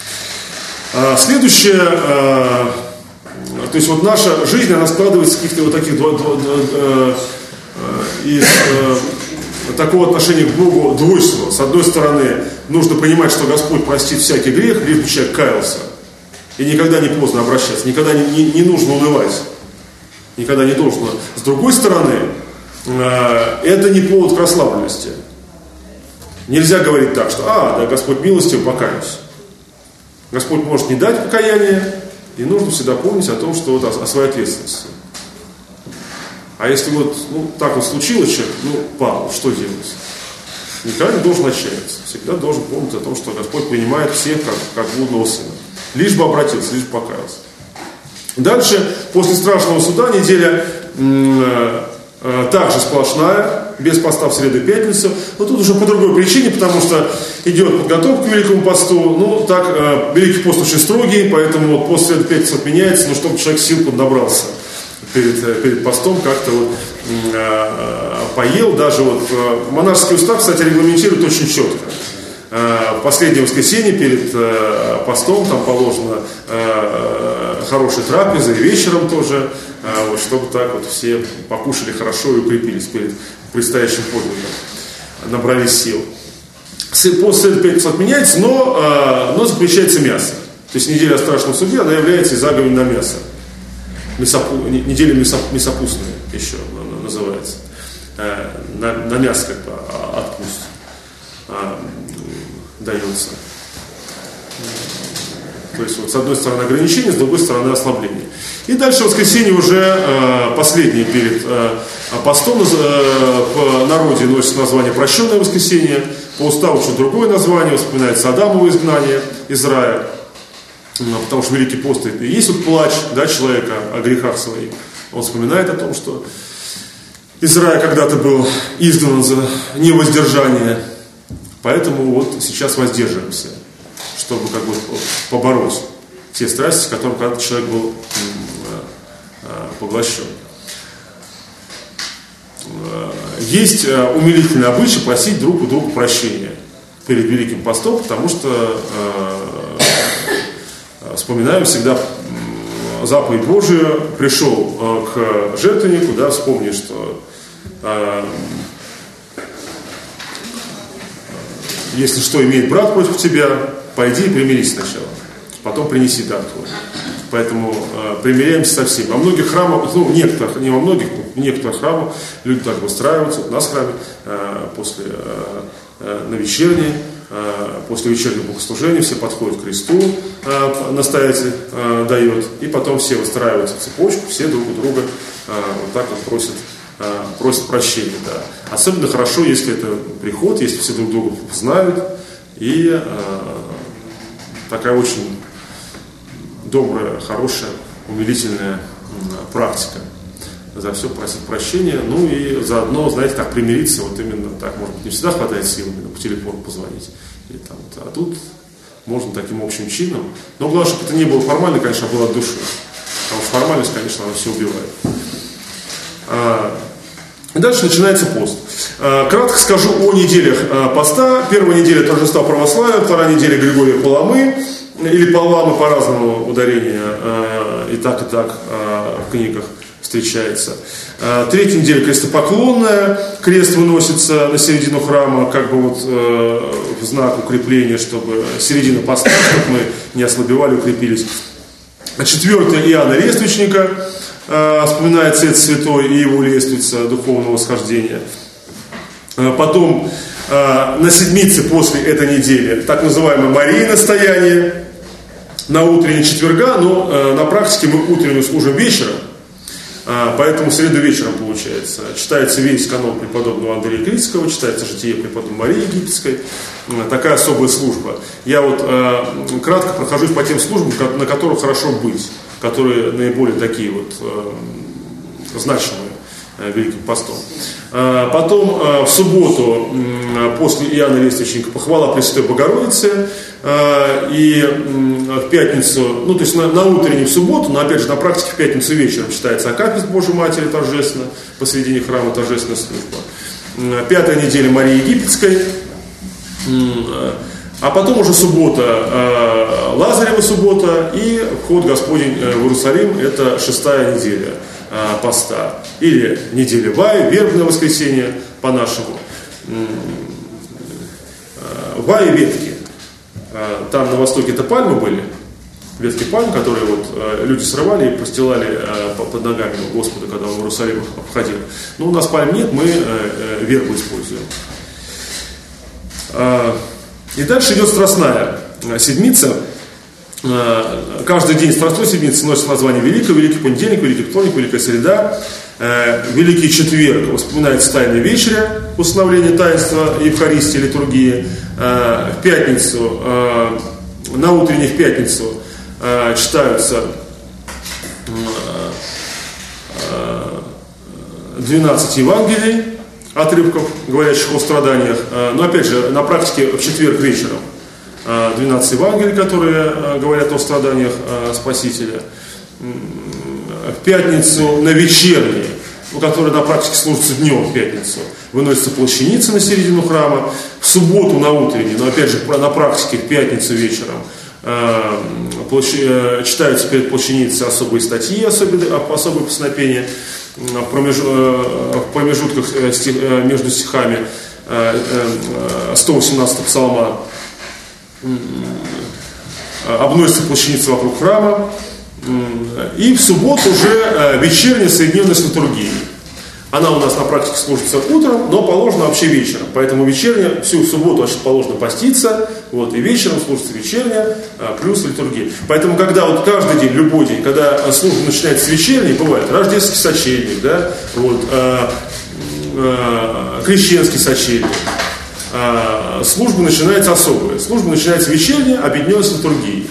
А следующее, э, то есть вот наша жизнь, она складывается из каких-то вот таких два, два, э, э, из э, такого отношения к Богу двойственного. С одной стороны, нужно понимать, что Господь простит всякий грех, лишь бы человек каялся. И никогда не поздно обращаться, никогда не, не, не нужно унывать, никогда не должно. С другой стороны, э, это не повод к расслабленности. Нельзя говорить так, что, а, да, Господь милостив, покаюсь. Господь может не дать покаяния, и нужно всегда помнить о том, что вот о, о своей ответственности. А если вот, ну, так вот случилось, человек, ну, пал, что делать? Никогда не должен отчаяться, всегда должен помнить о том, что Господь принимает всех как, как блудного сына. Лишь бы обратился, лишь бы покаялся. Дальше, после страшного суда, неделя э, э, также сплошная, без поста в среду и пятницу. Но тут уже по другой причине, потому что идет подготовка к Великому посту. Ну, так, э, Великий пост очень строгий, поэтому вот пост в среду и пятницу отменяется, но чтобы человек сил поднабрался перед, перед постом, как-то вот э, поел. Даже вот э, монашеский устав, кстати, регламентирует очень четко. В последнее воскресенье перед э, постом там положено э, хорошая трапеза, и вечером тоже, э, вот, чтобы так вот все покушали хорошо и укрепились перед предстоящим подвигом, набрались сил. Пост среды пятницы отменяется, но, э, но запрещается мясо. То есть неделя о страшном суде, она является заговором на мясо. Мясопу, неделя мясоп, мясопустная еще называется. Э, на, на мясо как бы отпуст дается. То есть вот с одной стороны ограничение, с другой стороны ослабление. И дальше в воскресенье уже э, последнее перед э, постом э, в народе носит название «Прощенное воскресенье». По уставу чуть другое название, вспоминается Адамово изгнание из рая. Потому что Великий пост и есть вот плач, да, человека о грехах своих. Он вспоминает о том, что из рая когда-то был изгнан за невоздержание. Поэтому вот сейчас воздерживаемся, чтобы как бы побороть те страсти, которым когда-то человек был поглощен. Есть умилительный обычай просить друг у друга прощения перед Великим постом, потому что вспоминаем всегда заповедь Божию: пришел к жертвеннику, да, вспомни, что если что имеет брат против тебя, пойди и примирись сначала, потом принеси дар твой. Поэтому э, примиряемся со всеми. Во многих храмах, ну, некоторых, не во многих, но в некоторых храмах люди так выстраиваются. У нас в храме э, после, э, э, на вечерней, э, после вечернего богослужения все подходят к кресту, э, настоятель э, дает, и потом все выстраиваются в цепочку, все друг у друга э, вот так вот просят, э, просят прощения. Да. Особенно хорошо, если это приход, если все друг друга знают, и э, такая очень добрая, хорошая, умилительная практика. За все просить прощения, ну и заодно, знаете, так примириться, вот именно так, может быть, не всегда хватает сил именно по телефону позвонить. Или там, вот, а тут можно таким общим чином. Но главное, чтобы это не было формально, конечно, а было от души. Потому что формальность, конечно, она все убивает. А, и дальше начинается пост. А, кратко скажу о неделях а, поста. Первая неделя торжества православия, вторая неделя Григория Паламы. Или Паламы по-разному ударения э, и так, и так э, в книгах встречается. Э, третья неделя крестопоклонная. Крест выносится на середину храма, как бы вот э, в знак укрепления, чтобы середина поста, чтобы мы не ослабевали, укрепились. Четвертая Иоанна Лествичника. Э, вспоминается этот святой и его лествица духовного восхождения. Э, потом э, на седмице после этой недели так называемое Марийное стояние. На утренней четверга, но э, на практике мы утреннюю служим вечером, э, поэтому в среду вечером получается. Читается весь канон преподобного Андрея Критского, читается житие преподобной Марии Египетской, э, такая особая служба. Я вот э, кратко прохожусь по тем службам, на которых хорошо быть, которые наиболее такие вот э, значимые э, Великим постом. Э, потом э, в субботу э, после Иоанна Лествичника похвала Пресвятой Богородицы. И в пятницу, ну то есть на, на утренней в субботу, но опять же на практике в пятницу вечером читается Акафист Божьей Матери торжественно, посредине храма торжественная служба. Пятая неделя Марии Египетской, а потом уже суббота, Лазарева суббота и вход Господень в Иерусалим, это шестая неделя поста. Или неделя Ваи, вербное воскресенье по-нашему. Ваи ветки. Там на востоке это пальмы были, ветки пальм, которые вот, э, люди срывали и постилали э, под ногами Господа, когда он в Иерусалим обходил. Но у нас пальм нет, мы э, э, вербу используем. Э, и дальше идет Страстная седмица. Э, каждый день Страстной седмицы носит название Великий, Великий понедельник, Великий вторник, Великая среда. Э, Великий четверг вспоминается Тайная вечеря, установление таинства Евхаристии, литургии. Э, в пятницу, э, на утренней в пятницу э, читаются э, двенадцать Евангелий, отрывков, говорящих о страданиях. Э, но опять же, на практике в четверг вечером э, двенадцать Евангелий, которые э, говорят о страданиях э, Спасителя. В пятницу на вечерней, который на практике служится днем в пятницу, выносится плащаница на середину храма. В субботу на утренней, но опять же на практике в пятницу вечером э, плащ, э, читаются перед плащаницей особые статьи, особые, особые песнопения в, промеж, э, в промежутках э, стих, э, между стихами э, э, сто восемнадцатого псалма. Э, обносится плащаница вокруг храма. И в субботу уже вечерняя, соединенная с литургией. Она у нас на практике служится утром, но положена вообще вечером. Поэтому вечерняя, всю субботу вообще положено поститься, вот, и вечером служится вечерняя, плюс литургия. Поэтому, когда вот каждый день, любой день, когда служба начинается с вечерней, бывает рождественский сочельник, да, вот, э, э, крещенский сочельник, э, служба начинается особая. Служба начинается вечерняя, объединенная с литургией.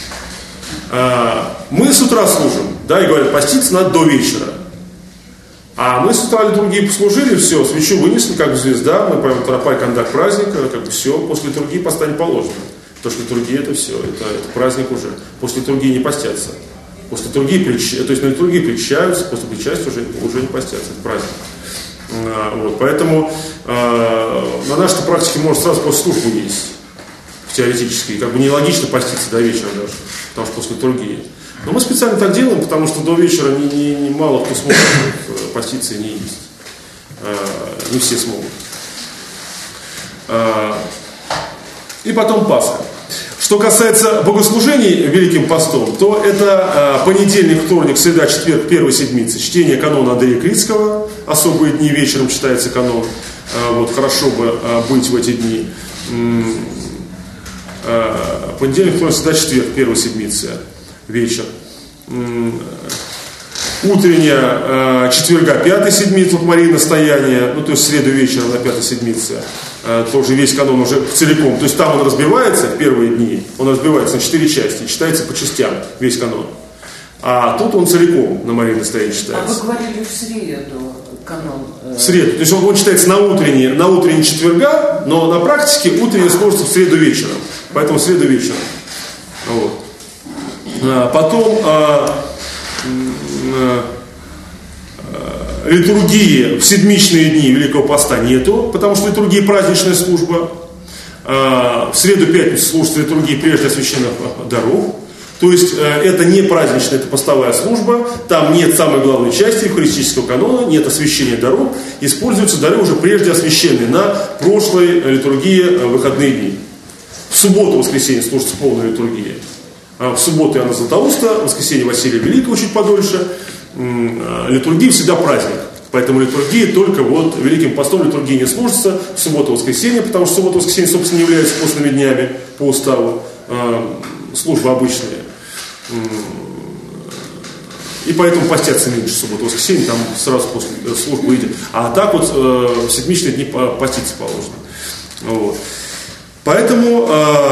Мы с утра служим, да, и говорят, поститься надо до вечера. А мы с утра литургии послужили, все, свечу вынесли, как бы звезда, мы прямо тропай кондак праздника, как бы все, после литургии поста не положено. Потому что литургия это все, это, это праздник уже. После литургии не постятся. После литургии прич... то есть на литургии причащаются, после причастия уже, уже не постятся, это праздник. А, вот, поэтому а, на нашей практике может сразу после службы есть. Теоретически, как бы нелогично поститься до вечера даже, потому что после литургии. Но мы специально так делаем, потому что до вечера не, не, не мало кто сможет поститься и не есть. А, не все смогут. А, и потом Пасха. Что касается богослужений Великим постом, то это понедельник, вторник, среда, четверг, первой седмицы. Чтение канона Андрея Критского. Особые дни вечером читается канон. Вот, хорошо бы быть в эти дни. Понедельник, вторник, среда, четверг, первой седмицы. Вечер. Утренняя э, четверга, пятой седмицы, Марии настояние, ну то есть среду вечером на пятой седмице, э, тоже весь канон уже целиком. То есть там он разбивается в первые дни, он разбивается на четыре части, читается по частям весь канон. А тут он целиком на Марии настояние читается.
А вы говорили в среду канон? Э... В
среду, то есть он, он читается на утренней, на утренней четверга, но на практике утренний сложится в среду вечером, поэтому в среду вечером. Вот. А, потом... А, литургии в седмичные дни Великого Поста нету, потому что литургия праздничная служба. В среду-пятницу служится литургия прежде священных даров. То есть это не праздничная, это постовая служба. Там нет самой главной части евхаристического канона, нет освящения даров. Используются дары уже прежде освященные на прошлой литургии выходные дни. В субботу-воскресенье служится полная литургия. В субботу Иоанна Златоуста, в воскресенье Василия Великого чуть подольше. Литургия всегда праздник. Поэтому литургия только вот Великим постом литургия не служится в субботу-воскресенье, потому что суббота-воскресенье, собственно, не являются постными днями по уставу. Службы обычные. И поэтому постятся меньше субботу-воскресенье, там сразу после службы идет. А так вот в седмичные дни поститься положено. Вот. Поэтому...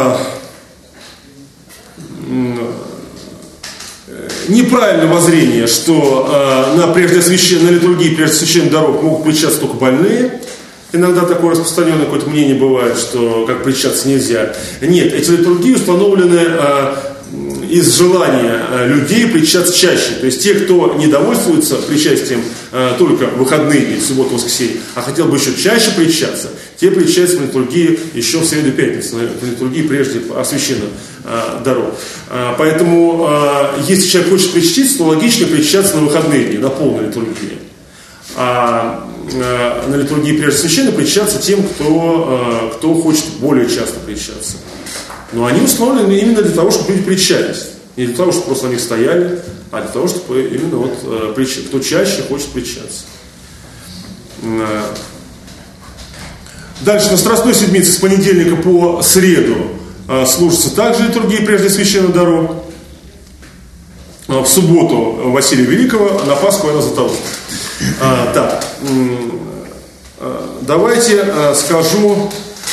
неправильное воззрение, что э, на, на литургии прежде священных даров могут причащаться только больные. Иногда такое распространенное какое-то мнение бывает, что как причащаться нельзя. Нет, эти литургии установлены э, из желания э, людей причащаться чаще. То есть те, кто не довольствуется причастием э, только в выходные дни, в субботу, воскресенье, а хотел бы еще чаще причащаться, те причащаются на литургии еще в среду-пятницу, на литургии прежде освященных э, даров. Э, поэтому, э, если человек хочет причаститься, то логично причащаться на выходные дни, на полной литургии. А э, на литургии прежде священных причащаться тем, кто, э, кто хочет более часто причащаться. Но они установлены именно для того, чтобы люди причащались. Не для того, чтобы просто на них стояли, а для того, чтобы именно вот, э, кто чаще хочет причащаться. Э, Дальше, на Страстной седмице с понедельника по среду э, служится также литургия прежде священных даров. Э, в субботу Василия Великого, на Пасху Иоанна Златоуста. Э, так, э, давайте э, скажу...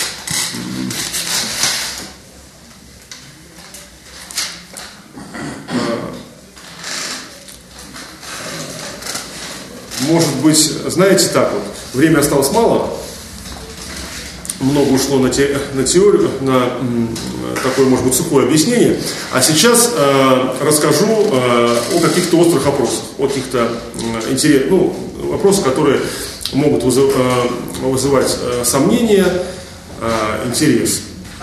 Может быть, знаете, так вот, время осталось мало, много ушло на, те, на теорию, на м, такое, может быть, сухое объяснение, а сейчас э, расскажу э, о каких-то острых вопросах, о каких-то э, интерес, ну, вопросах, которые могут вызыв, э, вызывать э, сомнения, э, интерес.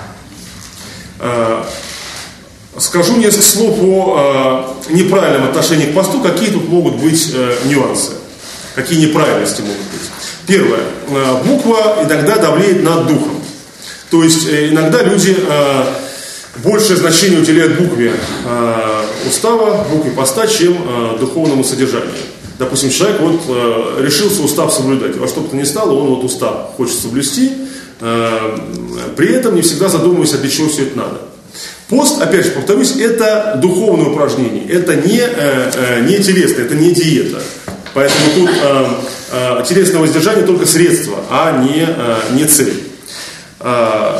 Э, скажу несколько слов о э, неправильном отношении к посту, какие тут могут быть э, нюансы. Какие неправильности могут быть. Первое. Буква иногда давлеет над духом. То есть иногда люди большее значение уделяют букве устава, букве поста, чем духовному содержанию. Допустим, человек вот решился устав соблюдать. Во что бы то ни стало, он вот устав хочет соблюсти, при этом не всегда задумываясь, для чего все это надо. Пост, опять же, повторюсь, это духовное упражнение, это не, не телесное, это не диета. Поэтому тут э, э, телесное воздержание только средство, а не, э, не цель. Э,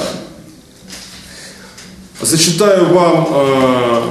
зачитаю вам э,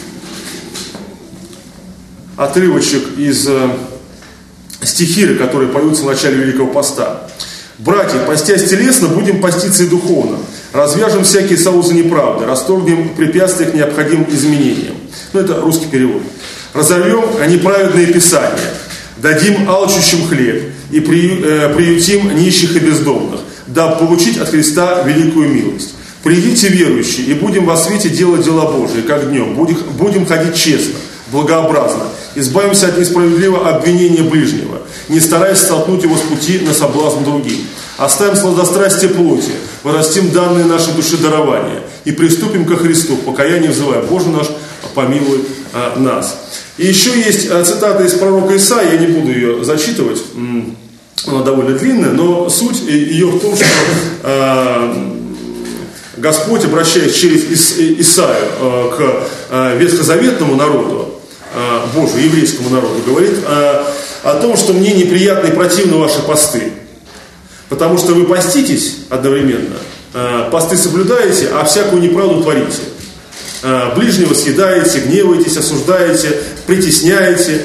отрывочек из э, стихиры, которые поются в начале Великого Поста. «Братья, постясь телесно, будем поститься и духовно. Развяжем всякие соузы неправды, расторгнем препятствия к необходимым изменениям». Ну, это русский перевод. «Разорвем неправедные писания. Дадим алчущим хлеб и приютим нищих и бездомных, дабы получить от Христа великую милость. Придите, верующие, и будем во свете делать дела Божии, как днем. Будем, будем ходить честно, благообразно. Избавимся от несправедливого обвинения ближнего, не стараясь столкнуть его с пути на соблазн другим. Оставим сладострастие плоти, вырастим данные нашей души дарования и приступим ко Христу, покаяние взывая: Боже наш, помилуй а, нас. И еще есть а, цитата из пророка Исаии, я не буду ее зачитывать, она довольно длинная, но суть ее в том, что а, Господь, обращаясь через Ис, Исаию а, к а, ветхозаветному народу, а, Божию, еврейскому народу, говорит а, о том, что мне неприятны и противны ваши посты. Потому что вы поститесь одновременно, посты соблюдаете, а всякую неправду творите. Ближнего съедаете, гневаетесь, осуждаете, притесняете,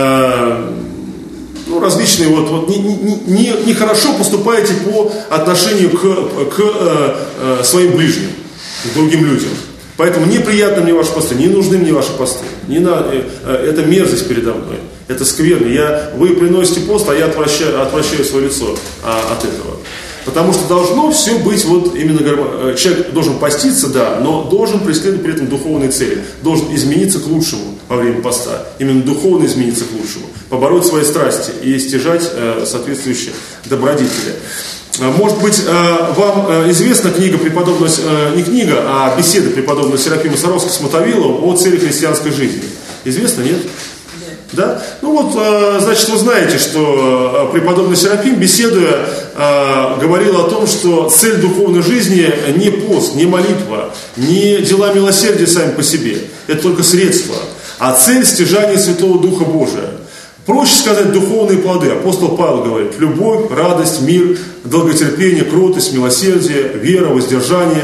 ну, различные вот, вот нехорошо не, не поступаете по отношению к, к своим ближним, к другим людям. Поэтому неприятны мне ваши посты, не нужны мне ваши посты. Не надо, это мерзость передо мной, это скверно. Я, вы приносите пост, а я отвращаю, отвращаю свое лицо а, от этого. Потому что должно все быть, вот именно человек должен поститься, да, но должен преследовать при этом духовные цели. Должен измениться к лучшему во время поста. Именно духовно измениться к лучшему. Побороть свои страсти и стяжать э, соответствующие добродетели. Может быть, вам известна книга преподобного, не книга, а беседы преподобного Серафима Саровского с Мотовиловым о цели христианской жизни. Известно, нет? Нет. Да? Ну вот, значит, вы знаете, что преподобный Серафим, беседуя, говорил о том, что цель духовной жизни не пост, не молитва, не дела милосердия сами по себе. Это только средство. А цель стяжания Святого Духа Божия. Проще сказать духовные плоды. Апостол Павел говорит: любовь, радость, мир, долготерпение, кротость, милосердие, вера, воздержание,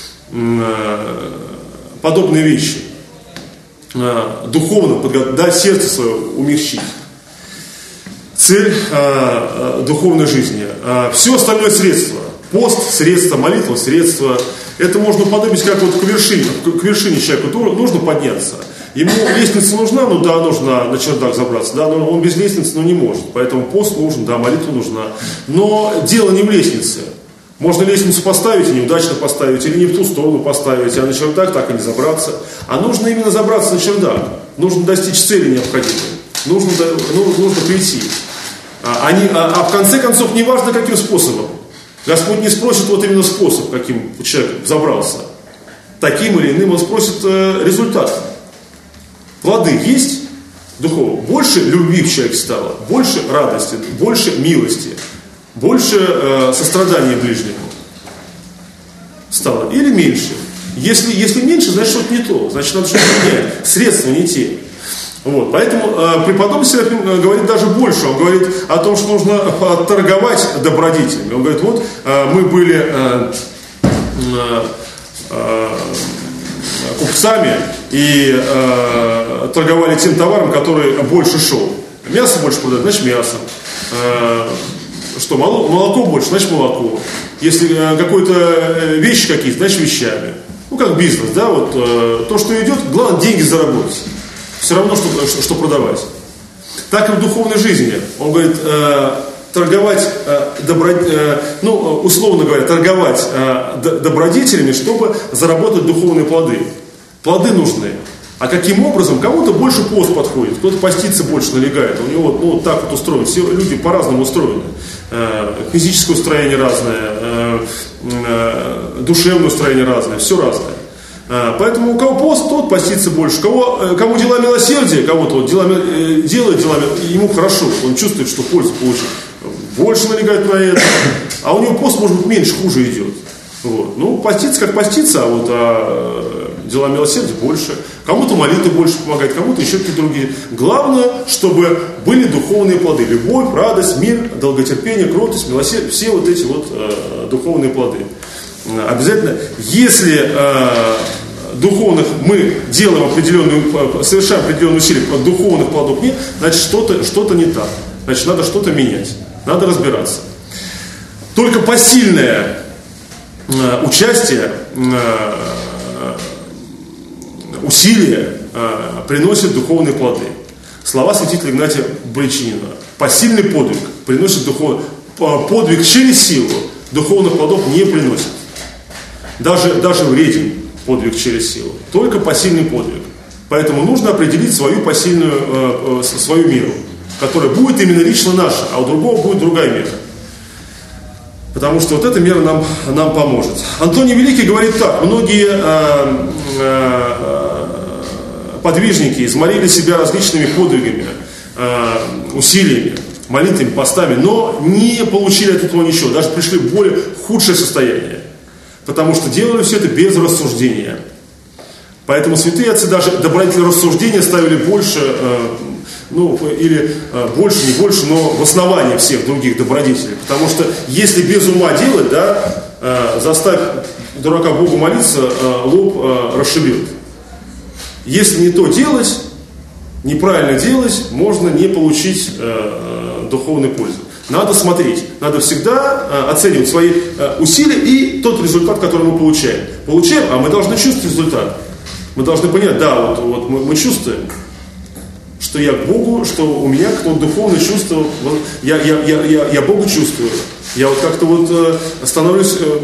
подобные вещи. Духовно дать сердце свое умягчить. Цель духовной жизни. Все остальное средство. Пост, средство, молитва, средство. Это можно уподобить как вот к вершине. К вершине человеку нужно подняться. Ему лестница нужна, ну да, нужно на чердак забраться, да, но он без лестницы, ну, не может. Поэтому пост нужен, да, молитва нужна. Но дело не в лестнице. Можно лестницу поставить и неудачно поставить, или не в ту сторону поставить, а на чердак так и не забраться. А нужно именно забраться на чердак. Нужно достичь цели необходимой. Нужно, ну, нужно прийти. А, они, а, а в конце концов, не важно каким способом. Господь не спросит вот именно способ, каким человек забрался. Таким или иным, он спросит э, результат. Плоды есть духовно. Больше любви в человеке стало, больше радости, больше милости, больше э, сострадания ближнему стало или меньше. Если, если меньше, значит что-то не то, значит надо что-то менять, средства не те. Вот, поэтому э, преподобный Серафим говорит даже больше. Он говорит о том, что нужно торговать добродетелями. Он говорит: вот э, мы были э, э, э, купцами и э, торговали тем товаром, который больше шел. Мясо больше продать, значит мясо. Э, что, молоко, молоко больше, значит молоко. Если э, какой-то вещи какие-то, значит вещами. Ну как бизнес, да, вот э, то, что идет, главное деньги заработать. Все равно, что, что, что продавать. Так и в духовной жизни. Он говорит, э, торговать, э, добро, э, ну, условно говоря, торговать э, добродетелями, чтобы заработать духовные плоды. Плоды нужны. А каким образом? Кому-то больше пост подходит, кто-то поститься больше налегает. У него ну, вот так вот устроено. Все люди по-разному устроены. Э, физическое устроение разное, э, э, душевное устроение разное, все разное. Э, поэтому у кого пост, тот постится больше. Кого, э, кому дела милосердия, кого-то вот, дела, э, делает дела, ему хорошо, он чувствует, что пользу получит. Больше налегает на это. А у него пост, может быть, меньше, хуже идет. Вот. Ну, поститься как поститься, а вот а, дела милосердия больше. Кому-то молитва больше помогает, кому-то еще какие-то другие. Главное, чтобы были духовные плоды. Любовь, радость, мир, долготерпение, кротость, милосердие. Все вот эти вот а, духовные плоды. А, обязательно, если а, духовных мы делаем определенную, совершаем определенные усилия, духовных плодов нет, значит что-то, что-то не так. Значит, надо что-то менять. Надо разбираться. Только посильное участие, усилия приносят духовные плоды. Слова святителя Игнатия Бричинина. Посильный подвиг приносит духовный подвиг через силу, духовных плодов не приносит. Даже, даже вреден подвиг через силу. Только посильный подвиг. Поэтому нужно определить свою посильную, свою меру, которая будет именно лично наша, а у другого будет другая мера. Потому что вот эта мера нам, нам поможет. Антоний Великий говорит так: многие э, э, подвижники изморили себя различными подвигами, э, усилиями, молитвами, постами, но не получили от этого ничего, даже пришли в более худшее состояние, потому что делали все это без рассуждения. Поэтому святые отцы даже добродетели рассуждения ставили больше, э, ну, или э, больше, не больше, но в основании всех других добродетелей. Потому что если без ума делать, да, э, заставь дурака Богу молиться, э, лоб э, расшибет. Если не то делать, неправильно делать, можно не получить э, духовной пользы. Надо смотреть, надо всегда э, оценивать свои э, усилия и тот результат, который мы получаем. Получаем, а мы должны чувствовать результат. Мы должны понять, да, вот, вот мы, мы чувствуем, что я к Богу, что у меня кто-то духовное чувство, вот, я, я, я, я, я Бога чувствую. Я вот как-то вот э, становлюсь э,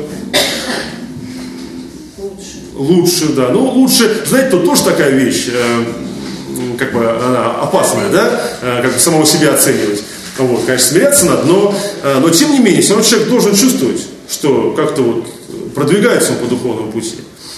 лучше. лучше, да. Ну, лучше, знаете, тут тоже такая вещь, э, как бы она опасная, да, э, как бы самого себя оценивать. Вот, конечно, смиряться надо, но, э, но тем не менее, все равно человек должен чувствовать, что как-то вот продвигается он по духовному пути.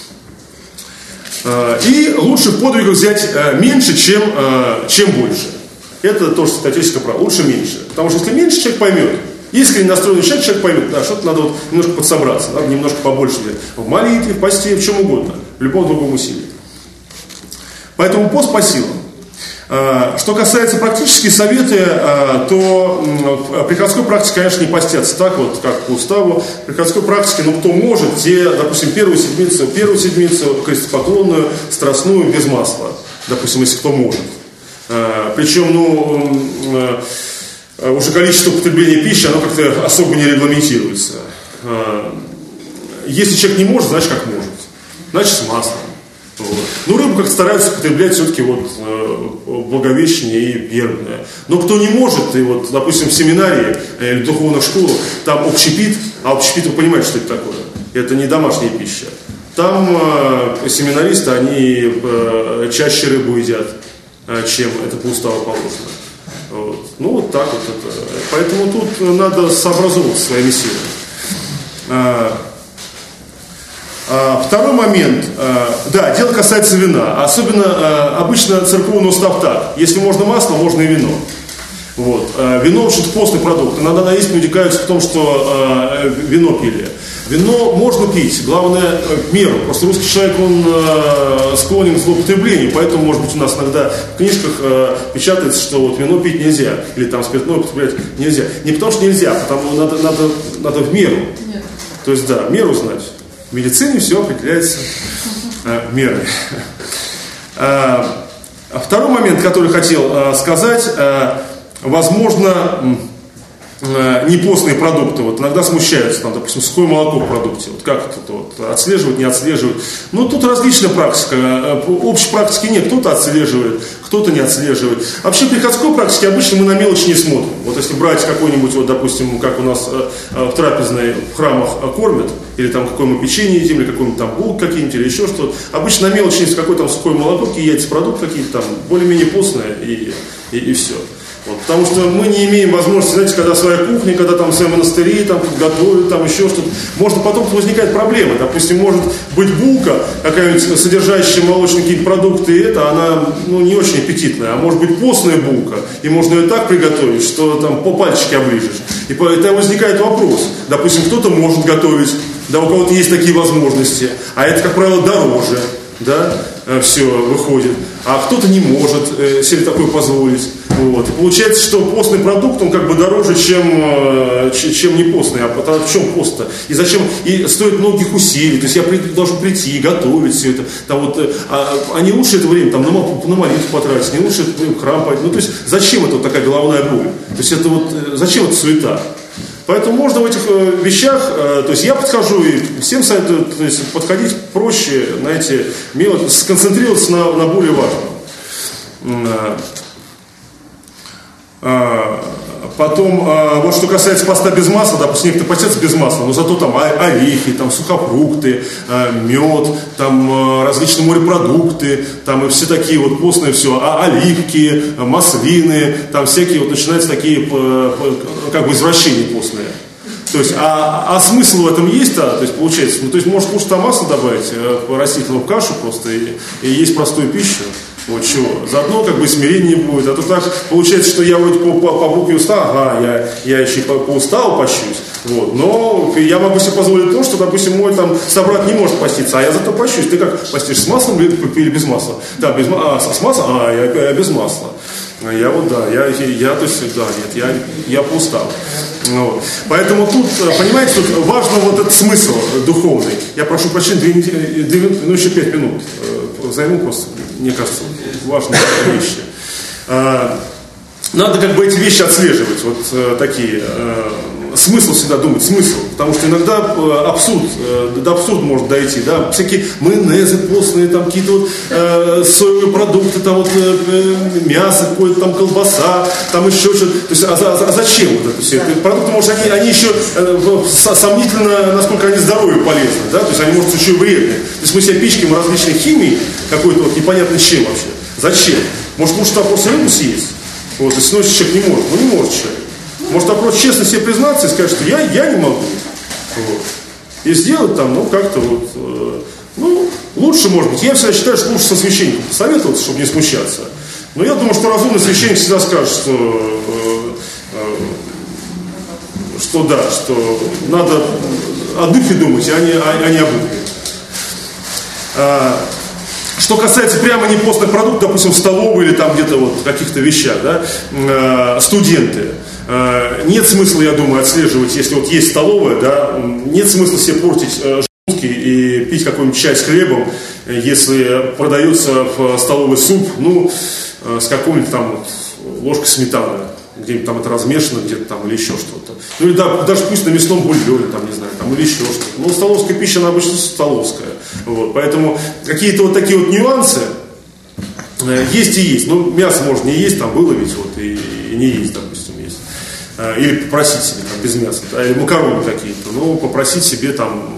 И лучше в подвигах взять меньше, чем, чем больше. Это тоже статистическое правило. Лучше меньше. Потому что если меньше, человек поймет. Искренне настроенный человек, человек поймет, да, что-то надо вот немножко подсобраться, надо немножко побольше делать. В молитве, в посте, в чем угодно. В любом другом усилии. Поэтому пост по силам. Что касается практических советов, то в приходской практике, конечно, не постятся так вот, как по уставу. В приходской практике, ну, кто может, те, допустим, первую седмицу, первую седмицу крестопоклонную, страстную, без масла. Допустим, если кто может. Причем, ну, уже количество употребления пищи, оно как-то особо не регламентируется. Если человек не может, значит, как может. Значит, с маслом. Вот. Ну, рыбу как-то стараются употреблять все-таки вот э, благовещение и вербное. Но кто не может, и вот, допустим, в семинарии или в духовных школах, там общепит, а общепит, вы понимаете, что это такое? Это не домашняя пища. Там э, семинаристы, они э, чаще рыбу едят, э, чем это по уставу положено. Вот. Ну, вот так вот это. Поэтому тут надо сообразовываться своими силами. Э, Второй момент, да, дело касается вина. Особенно, обычно церковный устав так: если можно масло, можно и вино. Вот. Вино вообще-то постный продукт. Иногда на исповеди каются в том, что вино пили. Вино можно пить, главное в меру. Просто русский человек, он склонен к злоупотреблению, поэтому, может быть, у нас иногда в книжках печатается, что вот вино пить нельзя, или там спиртное употреблять нельзя. Не потому что нельзя, потому что надо, надо, надо в меру. Нет. То есть, да, меру знать. В медицине все определяется э, мерой. Э, второй момент, который хотел э, сказать, э, возможно, э, непостные продукты вот иногда смущаются, там, допустим, сухое молоко в продукте, вот как это вот, отслеживать, не отслеживать. Ну, тут различная практика, э, общей практики нет, кто-то отслеживает, кто-то не отслеживает. Вообще в приходской практике обычно мы на мелочи не смотрим. Вот если брать какой-нибудь, вот, допустим, как у нас э, э, в трапезной в храмах э, кормят, или там какое мы печенье едим, или какой-нибудь там булк какие-нибудь, или еще что-то. Обычно на мелочи есть какое-то там сухое молоко, какие яйца, продукты какие-то там, более-менее постные, и, и, и все. Вот, потому что мы не имеем возможности, знаете, когда своя кухня, когда там в своем монастыре, там готовят, там еще что-то, может потом возникает проблема. Допустим, может быть булка, какая-нибудь содержащая молочные какие-то продукты, и это, она, ну, не очень аппетитная. А может быть постная булка, и можно ее так приготовить, что там по пальчике оближешь. И тогда возникает вопрос. Допустим, кто-то может готовить, да, у кого-то есть такие возможности, а это, как правило, дороже, да, все выходит. А кто-то не может э, себе такое позволить. Вот. И получается, что постный продукт, он как бы дороже, чем, э, чем не постный. А в чем пост-то? И зачем? И стоит многих усилий. То есть я при, должен прийти и готовить все это. Там вот, э, а, а не лучше это время там, на, на молитву потратить, не лучше это время в храм пойти. Ну, то есть зачем это вот такая головная боль? То есть это вот, э, зачем эта суета? Поэтому можно в этих э, вещах, э, то есть я подхожу и всем советую, то есть подходить проще на эти мелочи, сконцентрироваться на, на более важном. Э, э, потом, э, вот что касается поста без масла, допустим, некоторые постятся без масла, но зато там орехи, там сухофрукты, э, мед, там э, различные морепродукты, там и все такие вот постные все, а, оливки, маслины, там всякие вот начинаются такие э, как бы извращения постные. То есть, а, а смысл в этом есть, да, то есть получается, ну, то есть может лучше там масло добавить, растительную кашу просто и, и есть простую пищу. Вот чего. Заодно как бы смирение будет. А то так получается, что я вроде по, по, по букве устал, ага, я, я еще по, по уставу пощусь. Вот. Но я могу себе позволить то, что, допустим, мой там собрат не может поститься, а я зато пощусь. Ты как постишь, с маслом или, или без масла? Да, без, а, с маслом? А, я, я без масла. Я вот, да, я, я то есть, да, нет, я, я по уставу. Вот. Поэтому тут, понимаете, тут важно вот этот смысл духовный. Я прошу прощения, две недели, две, ну еще пять минут займу просто, мне кажется, важные вещи. Надо как бы эти вещи отслеживать, вот такие. Смысл всегда думать, смысл, потому что иногда абсурд, до абсурда может дойти, да, всякие майонезы постные, там какие-то вот э, соевые продукты, там вот э, мясо какое-то, там колбаса, там еще что-то, то есть, а, а, а зачем вот это все? Да. Продукты, может, они, они еще э, сомнительно, насколько они здоровью полезны, да, то есть они, может, еще и вредны. То есть мы себя пичкаем различной химией, какой-то вот непонятно чем вообще. Зачем? Может, лучше там просто рыбу съесть? Вот, если ночью человек не может, ну не может человек. Может, напротив, честно себе признаться и сказать, что я, я не могу. Вот. И сделать там, ну, как-то вот, э, ну, лучше, может быть. Я всегда считаю, что лучше со священником посоветоваться, чтобы не смущаться. Но я думаю, что разумный священник всегда скажет, что, э, э, что да, что надо о духе думать, а не, а, а не о букве. А, что касается прямо не постных продуктов, допустим, в столовой или там где-то вот каких-то вещах, да, э, студенты. Нет смысла, я думаю, отслеживать, если вот есть столовая, да, нет смысла себе портить желудки и пить какой-нибудь чай с хлебом, если продается в столовой суп, ну, с какой-нибудь там вот ложкой сметаны, где-нибудь там это размешано, где-то там или еще что-то. Ну или да, даже пусть на мясном бульоне, там, не знаю, там или еще что-то. Но столовская пища, она обычно столовская. Вот, поэтому какие-то вот такие вот нюансы есть и есть. Ну, мясо можно не есть, там выловить вот, и, и не есть, допустим, есть. Или попросить себе там, без мяса, да, или макароны какие-то, ну, попросить себе там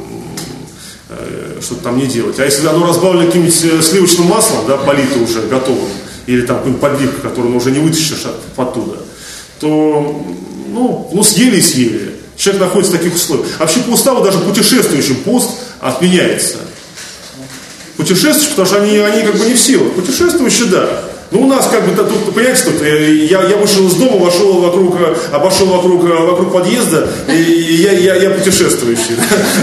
э, что-то там не делать. А если оно разбавлено каким-нибудь сливочным маслом, да, полито уже готовым, или там какую-нибудь подливку, которую ну, уже не вытащишь от, оттуда, то, ну, ну, съели и съели. Человек находится в таких условиях. Вообще по уставу даже путешествующим пост отменяется. Путешествующие, потому что они, они как бы не в силах. Путешествующие, да. Ну, у нас как бы тут, понимаете, тут, я, я вышел из дома, вошел вокруг, обошел вокруг, вокруг подъезда, и я, я, я путешествующий.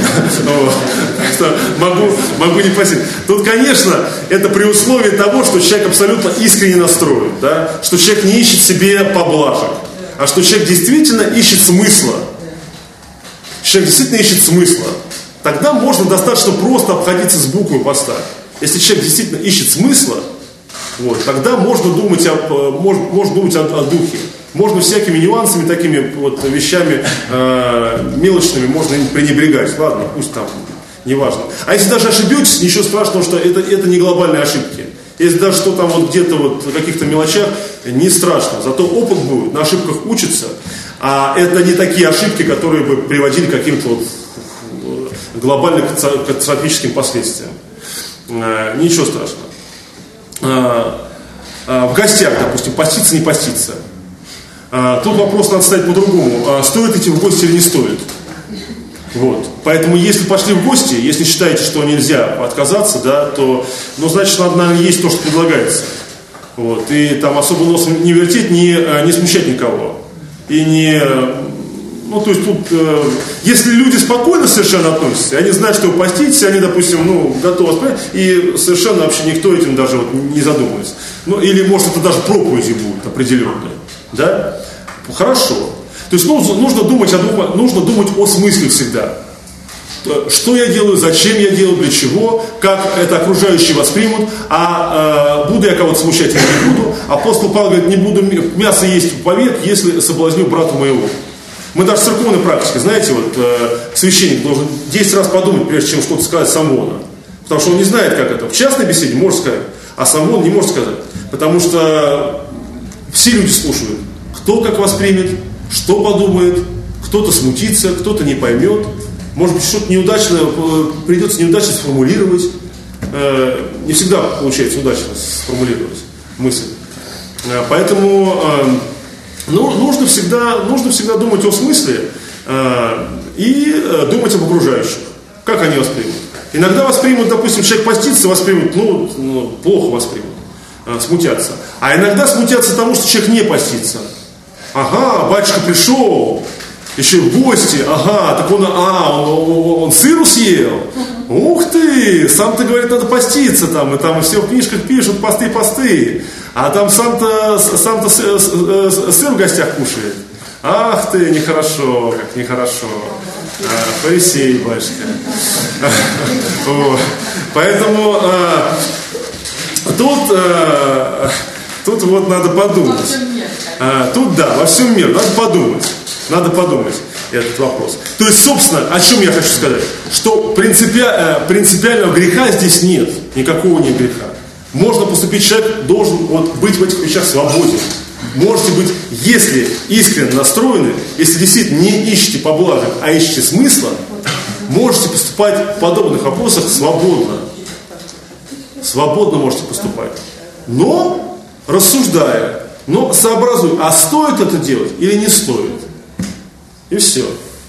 Так что могу, могу не просить. Тут, конечно, это при условии того, что человек абсолютно искренне настроен, да? Что человек не ищет себе поблажек, а что человек действительно ищет смысла. Человек действительно ищет смысла. Тогда можно достаточно просто обходиться с буквой поста. Если человек действительно ищет смысла, вот, тогда можно думать о, можно, можно думать о, о духе. Можно всякими нюансами, такими вот вещами э, мелочными можно им пренебрегать. Ладно, пусть там, неважно. А если даже ошибетесь, ничего страшного, что это, это не глобальные ошибки. Если даже что там вот где-то вот в каких-то мелочах, не страшно. Зато опыт будет, на ошибках учится. А это не такие ошибки, которые бы приводили к каким-то вот глобальным катастрофическим последствиям. Э, ничего страшного. В гостях, допустим, поститься, не поститься. Тут вопрос надо ставить по-другому. Стоит идти в гости или не стоит? Вот. Поэтому, если пошли в гости, если считаете, что нельзя отказаться, да, то, ну, значит, надо, наверное, есть то, что предлагается. Вот. И там особо нос не вертеть, не, не смущать никого. И не... Ну, то есть тут, э, если люди спокойно совершенно относятся, они знают, что вы поститесь, они, допустим, ну, готовы воспринять, и совершенно вообще никто этим даже вот не задумывается. Ну, или, может, это даже проповеди будут определенные, да? Хорошо. То есть нужно, нужно, думать о, нужно думать о смысле всегда. Что я делаю, зачем я делаю, для чего, как это окружающие воспримут, а э, буду я кого-то смущать или не буду. Апостол Павел говорит, не буду мясо есть в повет, если соблазню брата моего. Мы даже в церковной практике, знаете, вот э, священник должен десять раз подумать, прежде чем что-то сказать самому. Потому что он не знает, как это. В частной беседе может сказать, а сам он не может сказать. Потому что все люди слушают, кто как воспримет, что подумает, кто-то смутится, кто-то не поймет. Может быть, что-то неудачно, придется неудачно сформулировать. Э, не всегда получается удачно сформулировать мысль. Э, поэтому... Э, Ну, нужно всегда, нужно всегда думать о смысле и думать об окружающих. Как они воспримут? Иногда воспримут, допустим, человек постится, воспримут, ну, ну плохо воспримут, смутятся. А иногда смутятся тому, что человек не постится. Ага, батюшка пришел, еще в гости, ага, так он, а, он, он, он сыру съел. Ух ты, сам-то, говорит, надо поститься там, и там все в книжках пишут посты, посты. А там сам-то, сам-то сыр в гостях кушает. Ах ты, нехорошо, как нехорошо. А, фарисей, батюшка. Поэтому тут, тут вот надо подумать. Тут да, во всем мире, надо подумать. Надо подумать этот вопрос. То есть, собственно, о чем я хочу сказать? Что принципиа, принципиального греха здесь нет. Никакого нет греха. Можно поступить, человек должен вот, быть в этих вещах свободен. Можете быть, если искренне настроены, если действительно не ищете поблажек, а ищете смысла, можете поступать в подобных вопросах свободно. Свободно можете поступать. Но, рассуждая, но сообразуя, а стоит это делать или не стоит. И все.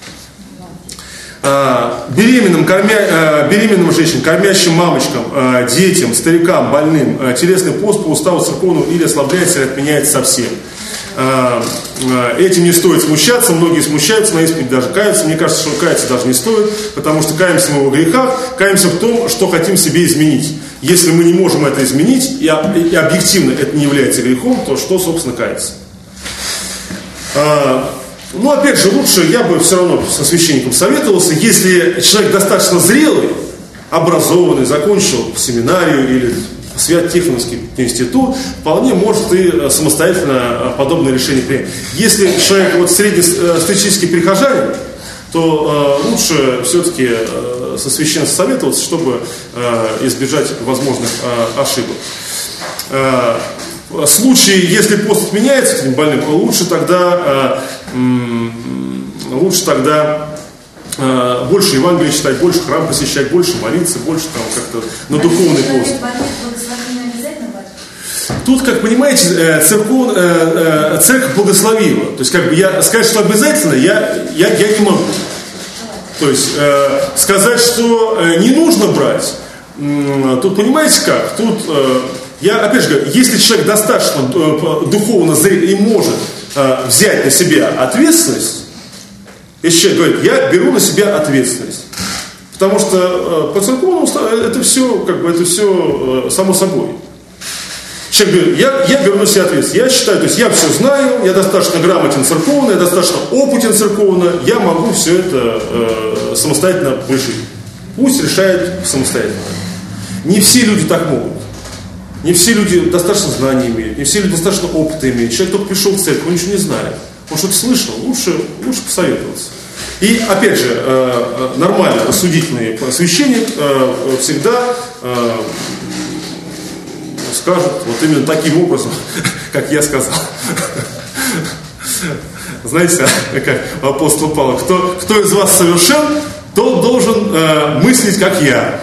А, беременным, кормя, а, беременным женщинам, кормящим мамочкам, а, детям, старикам, больным, а, телесный пост по уставу церковному или ослабляется, или отменяется совсем. А, а, этим не стоит смущаться, многие смущаются, на исповедь даже каются. Мне кажется, что каяться даже не стоит, потому что каемся мы во грехах, каемся в том, что хотим себе изменить. Если мы не можем это изменить, и, и объективно это не является грехом, то что, собственно, каяться? А, Ну, опять же, лучше я бы все равно со священником советовался, если человек достаточно зрелый, образованный, закончил семинарию или Свято-Тихоновский институт, вполне может и самостоятельно подобное решение принять. Если человек вот среднестатистический прихожанин, то э, лучше все-таки э, со священником советоваться, чтобы э, избежать возможных э, ошибок. Э, В случае, если пост отменяется этим больным, то лучше тогда, э, э, лучше тогда э, больше Евангелия читать, больше храм посещать, больше молиться, больше там как-то на духовный пост. Тут, как понимаете, церковь, э, э, церковь благословила. То есть, как бы я сказать, что обязательно, я, я, я не могу. То есть, э, сказать, что э, не нужно брать, э, тут понимаете как? Тут... Э, Я, опять же говорю, если человек достаточно э, духовно зрелый и может э, взять на себя ответственность, если человек говорит, я беру на себя ответственность, потому что э, по церковному это все, как бы, это все э, само собой. Человек говорит, я, я беру на себя ответственность, я считаю, то есть я все знаю, я достаточно грамотен церковно, я достаточно опытен церковно, я могу все это э, самостоятельно решить. Пусть решает самостоятельно. Не все люди так могут. Не все люди достаточно знаний имеют, не все люди достаточно опыта имеют. Человек только пришел в церковь, он ничего не знает. Он что-то слышал, лучше, лучше посоветоваться. И, опять же, нормально рассудительный священник всегда скажет вот именно таким образом, как я сказал. Знаете, как апостол Павел, кто, кто из вас совершен, тот должен э, мыслить, как я.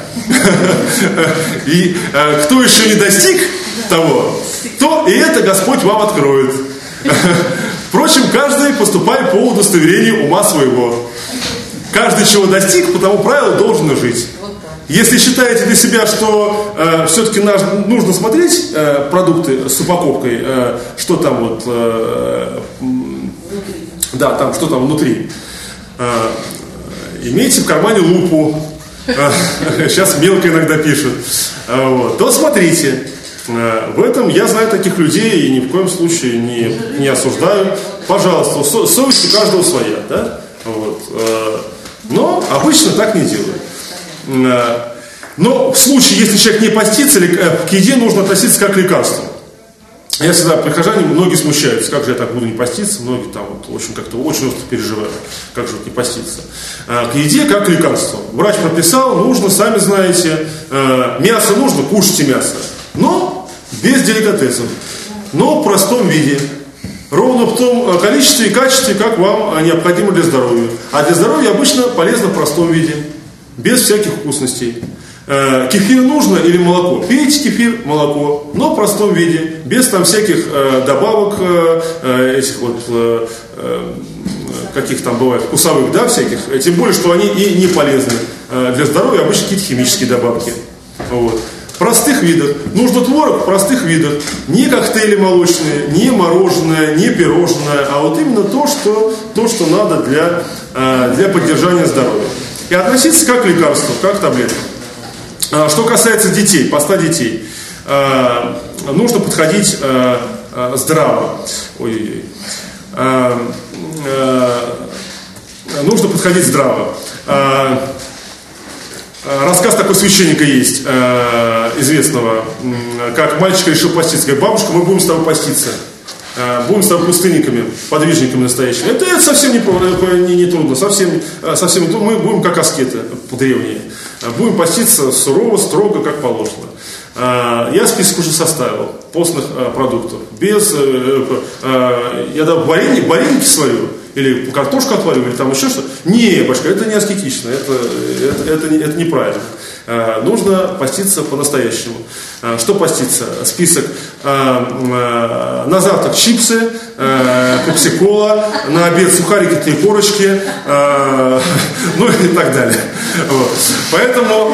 И э, кто еще не достиг того, то и это Господь вам откроет. Впрочем, каждый поступает по удостоверению ума своего. Каждый чего достиг, по тому правилу должен жить. Если считаете для себя, что э, все-таки нужно смотреть э, продукты с упаковкой, э, что там вот, э, да, там, что там внутри, э, имейте в кармане лупу, сейчас мелко иногда пишут, вот, то смотрите. В этом я знаю таких людей и ни в коем случае не, не осуждаю. Пожалуйста, со, совесть у каждого своя, да? Вот. Но обычно так не делают. Но в случае, если человек не постится, к еде нужно относиться как к лекарству. Я всегда, прихожане, многие смущаются, как же я так буду не поститься, многие там вот, очень как-то очень остро переживают, как же вот не поститься. К еде как к лекарству. Врач прописал, нужно, сами знаете, мясо нужно, кушайте мясо, но без деликатесов, но в простом виде, ровно в том количестве и качестве, как вам необходимо для здоровья. А для здоровья обычно полезно в простом виде, без всяких вкусностей. Кефир нужно или молоко? Пейте кефир, молоко, но в простом виде, без там всяких э, добавок, э, этих вот э, каких там бывает, вкусовых, да, всяких, тем более, что они и не полезны для здоровья, обычно какие-то химические добавки. Вот. В простых видах. Нужно творог в простых видах. Не коктейли молочные, не мороженое, не пирожное, а вот именно то, что, то, что надо для, для поддержания здоровья. И относиться как к лекарству, как к таблеткам. Что касается детей, поста детей, нужно подходить здраво. Ой-ой-ой. Нужно подходить здраво. Рассказ такой священника есть, известного, как мальчик решил поститься. Говорит: бабушка, мы будем с тобой поститься. Будем с тобой пустынниками, подвижниками настоящими. Это, это совсем не, не, не трудно, совсем, совсем не трудно. Мы будем как аскеты древние. Будем поститься сурово, строго, как положено. Я список уже составил постных продуктов. Без, я дал варенье, варенье свою, или картошку отварю, или там еще что-то. Не, башка, это не аскетично, это, это, это, это неправильно. Нужно поститься по-настоящему. Что поститься? Список: на завтрак чипсы, пепси-кола, на обед сухарики, три корочки, ну и так далее. Вот. Поэтому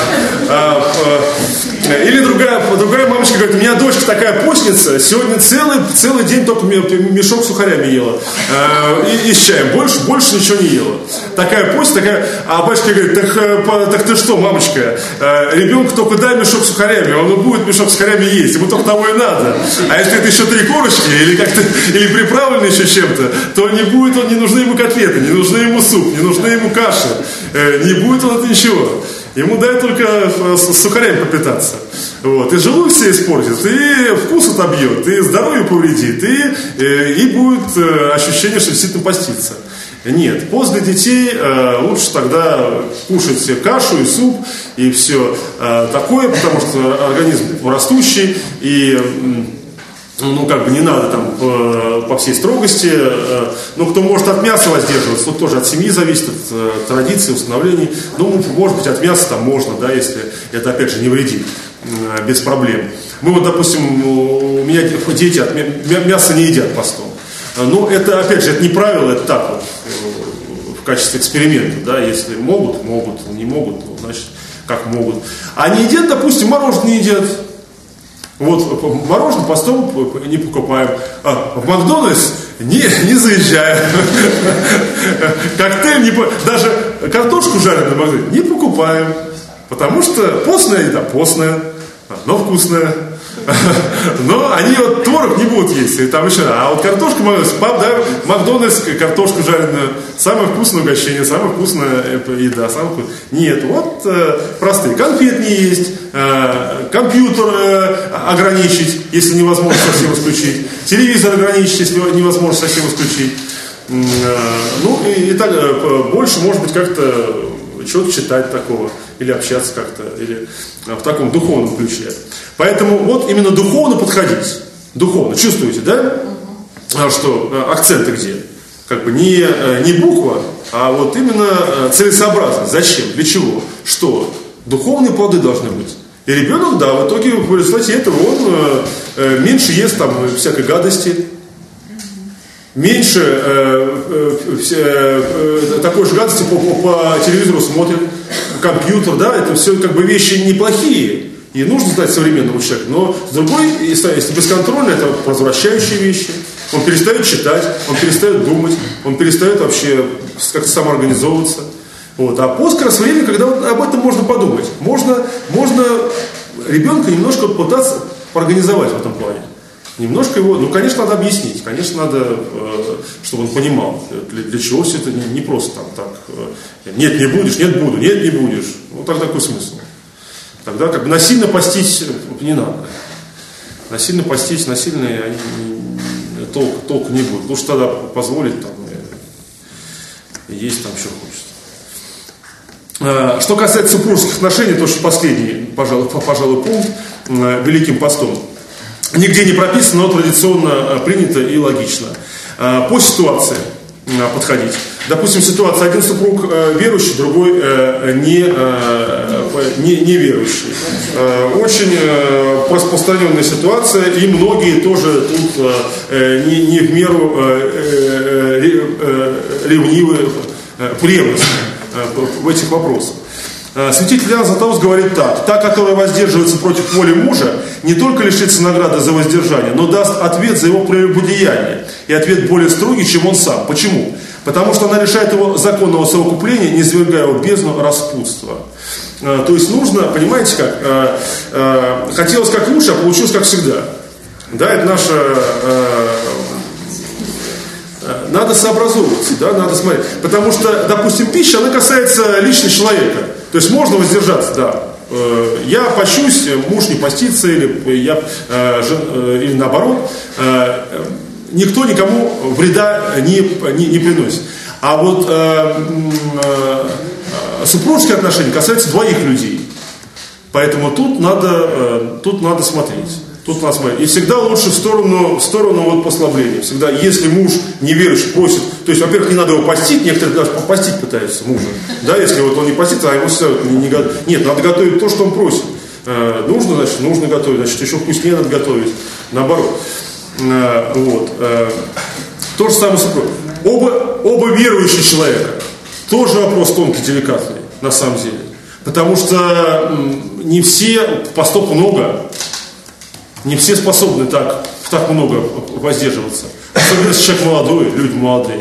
или другая, другая мамочка говорит: у меня дочка такая постница, сегодня целый, целый день только мешок с сухарями ела и, и с чаем, больше, больше ничего не ела. Такая постница, такая. А батюшка говорит: так, так ты что, мамочка, ребенку только дай мешок с сухарями, он и будет мешок с сухарями есть, ему только того и надо. А если это еще три корочки или как-то, или приправлено еще чем-то, то не будет он, не нужны ему котлеты, не нужны ему суп, не нужны ему каши, не будет он это ничего. Ему дай только с сухарями попитаться. Вот. И желудок все испортит, и вкус отобьет, и здоровье повредит, и, и будет ощущение, что действительно постится. Нет, пост для детей э, лучше тогда кушать кашу и суп и все э, такое, потому что организм растущий, и ну как бы не надо там э, по всей строгости, э, ну кто может от мяса воздерживаться, тут тоже от семьи зависит, от э, традиций, установлений, ну может быть от мяса там можно, да, если это опять же не вредит, э, без проблем. Мы вот, допустим, у меня дети от мяса не едят постом. Но это, опять же, это не правило, это так вот, в качестве эксперимента, да, если могут, могут, не могут, ну, значит, как могут. А не едят, допустим, мороженое не едят. Вот, мороженое постом не покупаем. А, в Макдональдс не, не заезжаем. Коктейль не покупаем. Даже картошку жареную в Макдональдсе не покупаем. Потому что постная еда, постная, но вкусная. Но они вот творог не будут есть, и там еще, а вот картошку Макдональдс, да, Макдональдс, картошку жареную, самое вкусное угощение, самая вкусная еда, самая вкусная. Нет, вот э, простые, конфет не есть, э, компьютер э, ограничить, если невозможно совсем исключить, телевизор ограничить, если невозможно совсем исключить. Э, ну и, и так э, больше, может быть, как-то что-то читать такого, или общаться как-то, или в таком духовном ключе. Поэтому вот именно духовно подходить. Духовно. Чувствуете, да? А что, акценты где? Как бы не, не буква, а вот именно целесообразность. Зачем? Для чего? Что? Духовные плоды должны быть. И ребенок, да, в итоге в результате этого он э, меньше ест там всякой гадости, меньше э, э, э, такой же гадости по, по, по телевизору смотрит, компьютер, да, это все как бы вещи неплохие. И нужно знать современному человеку, но с другой, если бесконтрольно, это развращающие вещи. Он перестает читать, он перестает думать, он перестает вообще как-то самоорганизовываться. Вот. А пост как раз время, когда вот об этом можно подумать. Можно, можно ребенка немножко пытаться организовать в этом плане. Немножко его, ну, конечно, надо объяснить, конечно, надо, чтобы он понимал, для, для чего все это, не, не просто там так, нет, не будешь, нет, буду, нет, не будешь. Ну, так такой смысл. Тогда как бы насильно постить не надо. Насильно постить, насильно они, толк, толк не будет. Лучше тогда позволить там, есть там, что хочется. Что касается супружеских отношений, то что последний, пожалуй, пожалуй, пункт Великим постом. Нигде не прописано, но традиционно принято и логично. По ситуации подходить. Допустим, ситуация: один супруг э, верующий, другой э, не, э, не, не верующий. Э, очень э, распространенная ситуация, и многие тоже тут э, не, не в меру э, э, ревнивы, ревностны в этих вопросах. Святитель Иоанн Златоуст говорит так: та, которая воздерживается против воли мужа, не только лишится награды за воздержание, но даст ответ за его прелюбодеяние, и ответ более строгий, чем он сам. Почему? Потому что она лишает его законного совокупления, не свергая его в бездну распутства. То есть нужно, понимаете как, хотелось как лучше, а получилось как всегда. Да, это наша... Надо сообразовываться, да, надо смотреть. Потому что, допустим, пища, она касается лично человека. То есть можно воздержаться, да. Я пощусь, муж не постится, или, я, или наоборот. Никто никому вреда не, не, не приносит. А вот э, э, супружеские отношения касаются двоих людей. Поэтому тут надо, э, тут надо смотреть. Тут надо смотреть. И всегда лучше в сторону, в сторону вот послабления. Всегда, если муж неверующий просит, то есть, во-первых, не надо его постить, некоторые даже постить пытаются мужа. Да, если вот он не постит, а ему все не, не готовит. Нет, надо готовить то, что он просит. Э, нужно, значит, нужно готовить, значит, еще вкуснее надо готовить. Наоборот. Э, вот. Э, то же самое супруг. Оба, оба верующие человека. Тоже вопрос тонкий, деликатный, на самом деле. Потому что не все, постов много, не все способны так, так много воздерживаться. Особенно если человек молодой, люди молодые.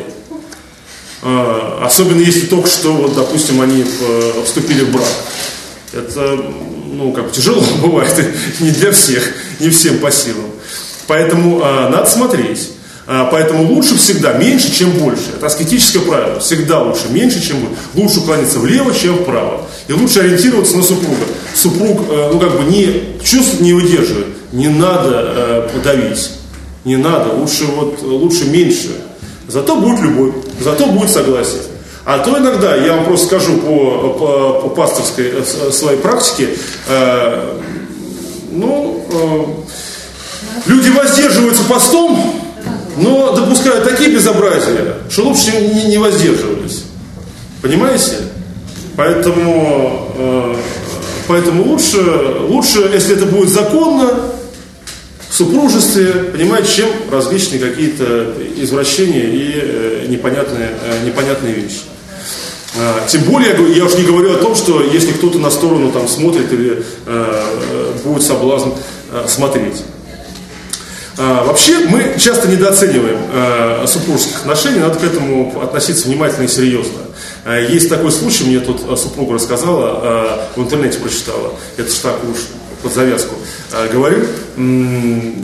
А, особенно если только что, вот, допустим, они вступили в брак. Это, ну, как тяжело бывает, не для всех, не всем по силам. Поэтому а, надо смотреть. Поэтому лучше всегда меньше, чем больше. Это аскетическое правило. Всегда лучше меньше, чем больше. Лучше уклониться влево, чем вправо. И лучше ориентироваться на супруга. Супруг, ну как бы, не, чувств не выдерживает. Не надо э, подавить. Не надо. Лучше, вот, лучше меньше. Зато будет любовь. Зато будет согласие. А то иногда, я вам просто скажу по, по, по пасторской э, своей практике, э, ну, э, люди воздерживаются постом, но допускают такие безобразия, что лучше не, не воздерживались. Понимаете? Поэтому, э, поэтому лучше, лучше, если это будет законно, в супружестве, понимаете, чем различные какие-то извращения и э, непонятные, э, непонятные вещи. Э, тем более, я уж не говорю о том, что если кто-то на сторону там смотрит или э, будет соблазн э, смотреть. А, вообще мы часто недооцениваем а, супружеских отношений, надо к этому относиться внимательно и серьезно. А, есть такой случай, мне тут супруга рассказала, а, в интернете прочитала, это ж так уж под завязку, а, говорю, м-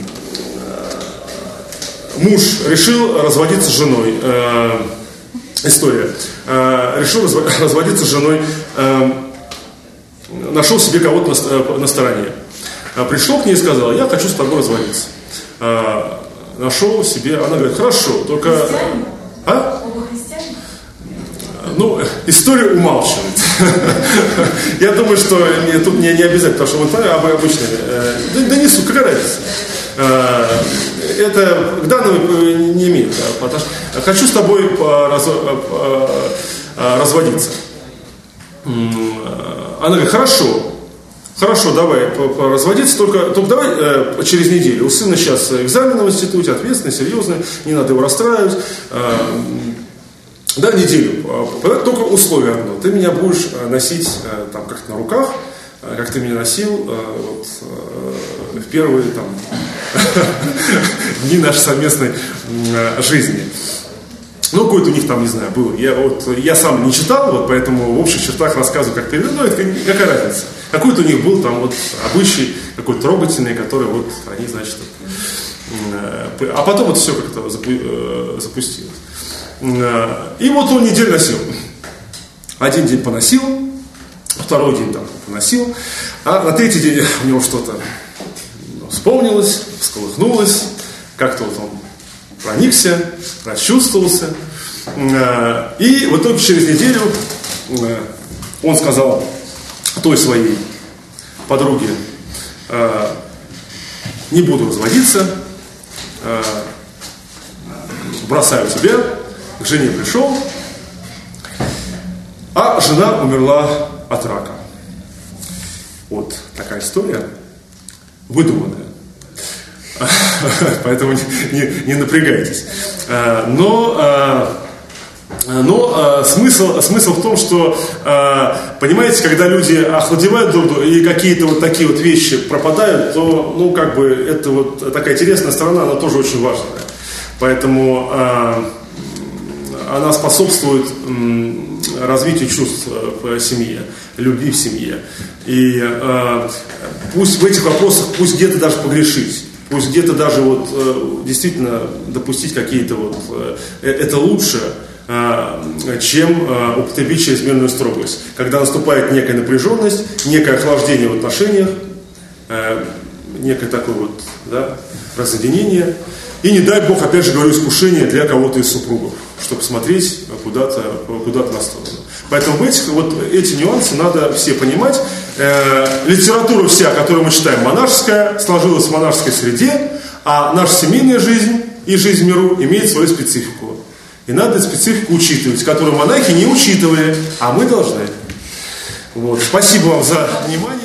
муж решил разводиться с женой, а, история, а, решил разв- разводиться с женой, а, нашел себе кого-то на, на стороне, а, пришел к ней и сказал: я хочу с тобой разводиться. А, нашел себе, она говорит: хорошо, только...
Христиане?
А?
Оба христиане?
Ну, история умалчивает. Я думаю, что тут не обязательно, потому что вот обычно... Да не суть, какая разница? Это к данному не имеет. Хочу с тобой разводиться. Она говорит: хорошо. Хорошо, давай разводиться, только, только давай э, через неделю. У сына сейчас экзамены в институте, ответственный, серьезный, не надо его расстраивать. Э, да, неделю. Только условие одно. Ты меня будешь носить э, там как-то на руках, э, как ты меня носил э, вот, э, в первые там, дни нашей совместной э, жизни. Ну, какой-то у них там, не знаю, был. Я, вот, я сам не читал, вот, поэтому в общих чертах рассказываю, как перевел. Ну, это какая разница. Какой-то у них был там вот обычай, какой-то трогательный, который вот они, значит, э, а потом это все как-то запу- э, запустилось. Э, и вот он неделю носил. Один день поносил, второй день там поносил, а на третий день у него что-то вспомнилось, всколыхнулось, как-то вот он проникся, расчувствовался. И в итоге через неделю он сказал той своей подруге: не буду разводиться, бросаю тебя. К жене пришел, а жена умерла от рака. Вот такая история, выдуманная. Поэтому не, не, не напрягайтесь. Но Но э, смысл, смысл в том, что, э, понимаете, когда люди охладевают друг друга и какие-то вот такие вот вещи пропадают, то, ну, как бы, это вот такая интересная сторона, она тоже очень важная. Поэтому э, она способствует э, развитию чувств в семье, любви в семье. И э, пусть в этих вопросах, пусть где-то даже погрешить, пусть где-то даже вот э, действительно допустить какие-то вот, э, это лучше, чем употребить чрезмерную строгость. Когда наступает некая напряженность, некое охлаждение в отношениях, некое такое вот, да, разъединение. И не дай Бог, опять же говорю, искушение для кого-то из супругов, чтобы смотреть куда-то, куда-то на сторону. Поэтому этих, вот эти нюансы надо все понимать. Э, литература вся, которую мы читаем, монашеская, сложилась в монашеской среде, а наша семейная жизнь и жизнь в миру имеет свою специфику. И надо специфику учитывать, которую монахи не учитывали, а мы должны. Вот. Спасибо вам за внимание.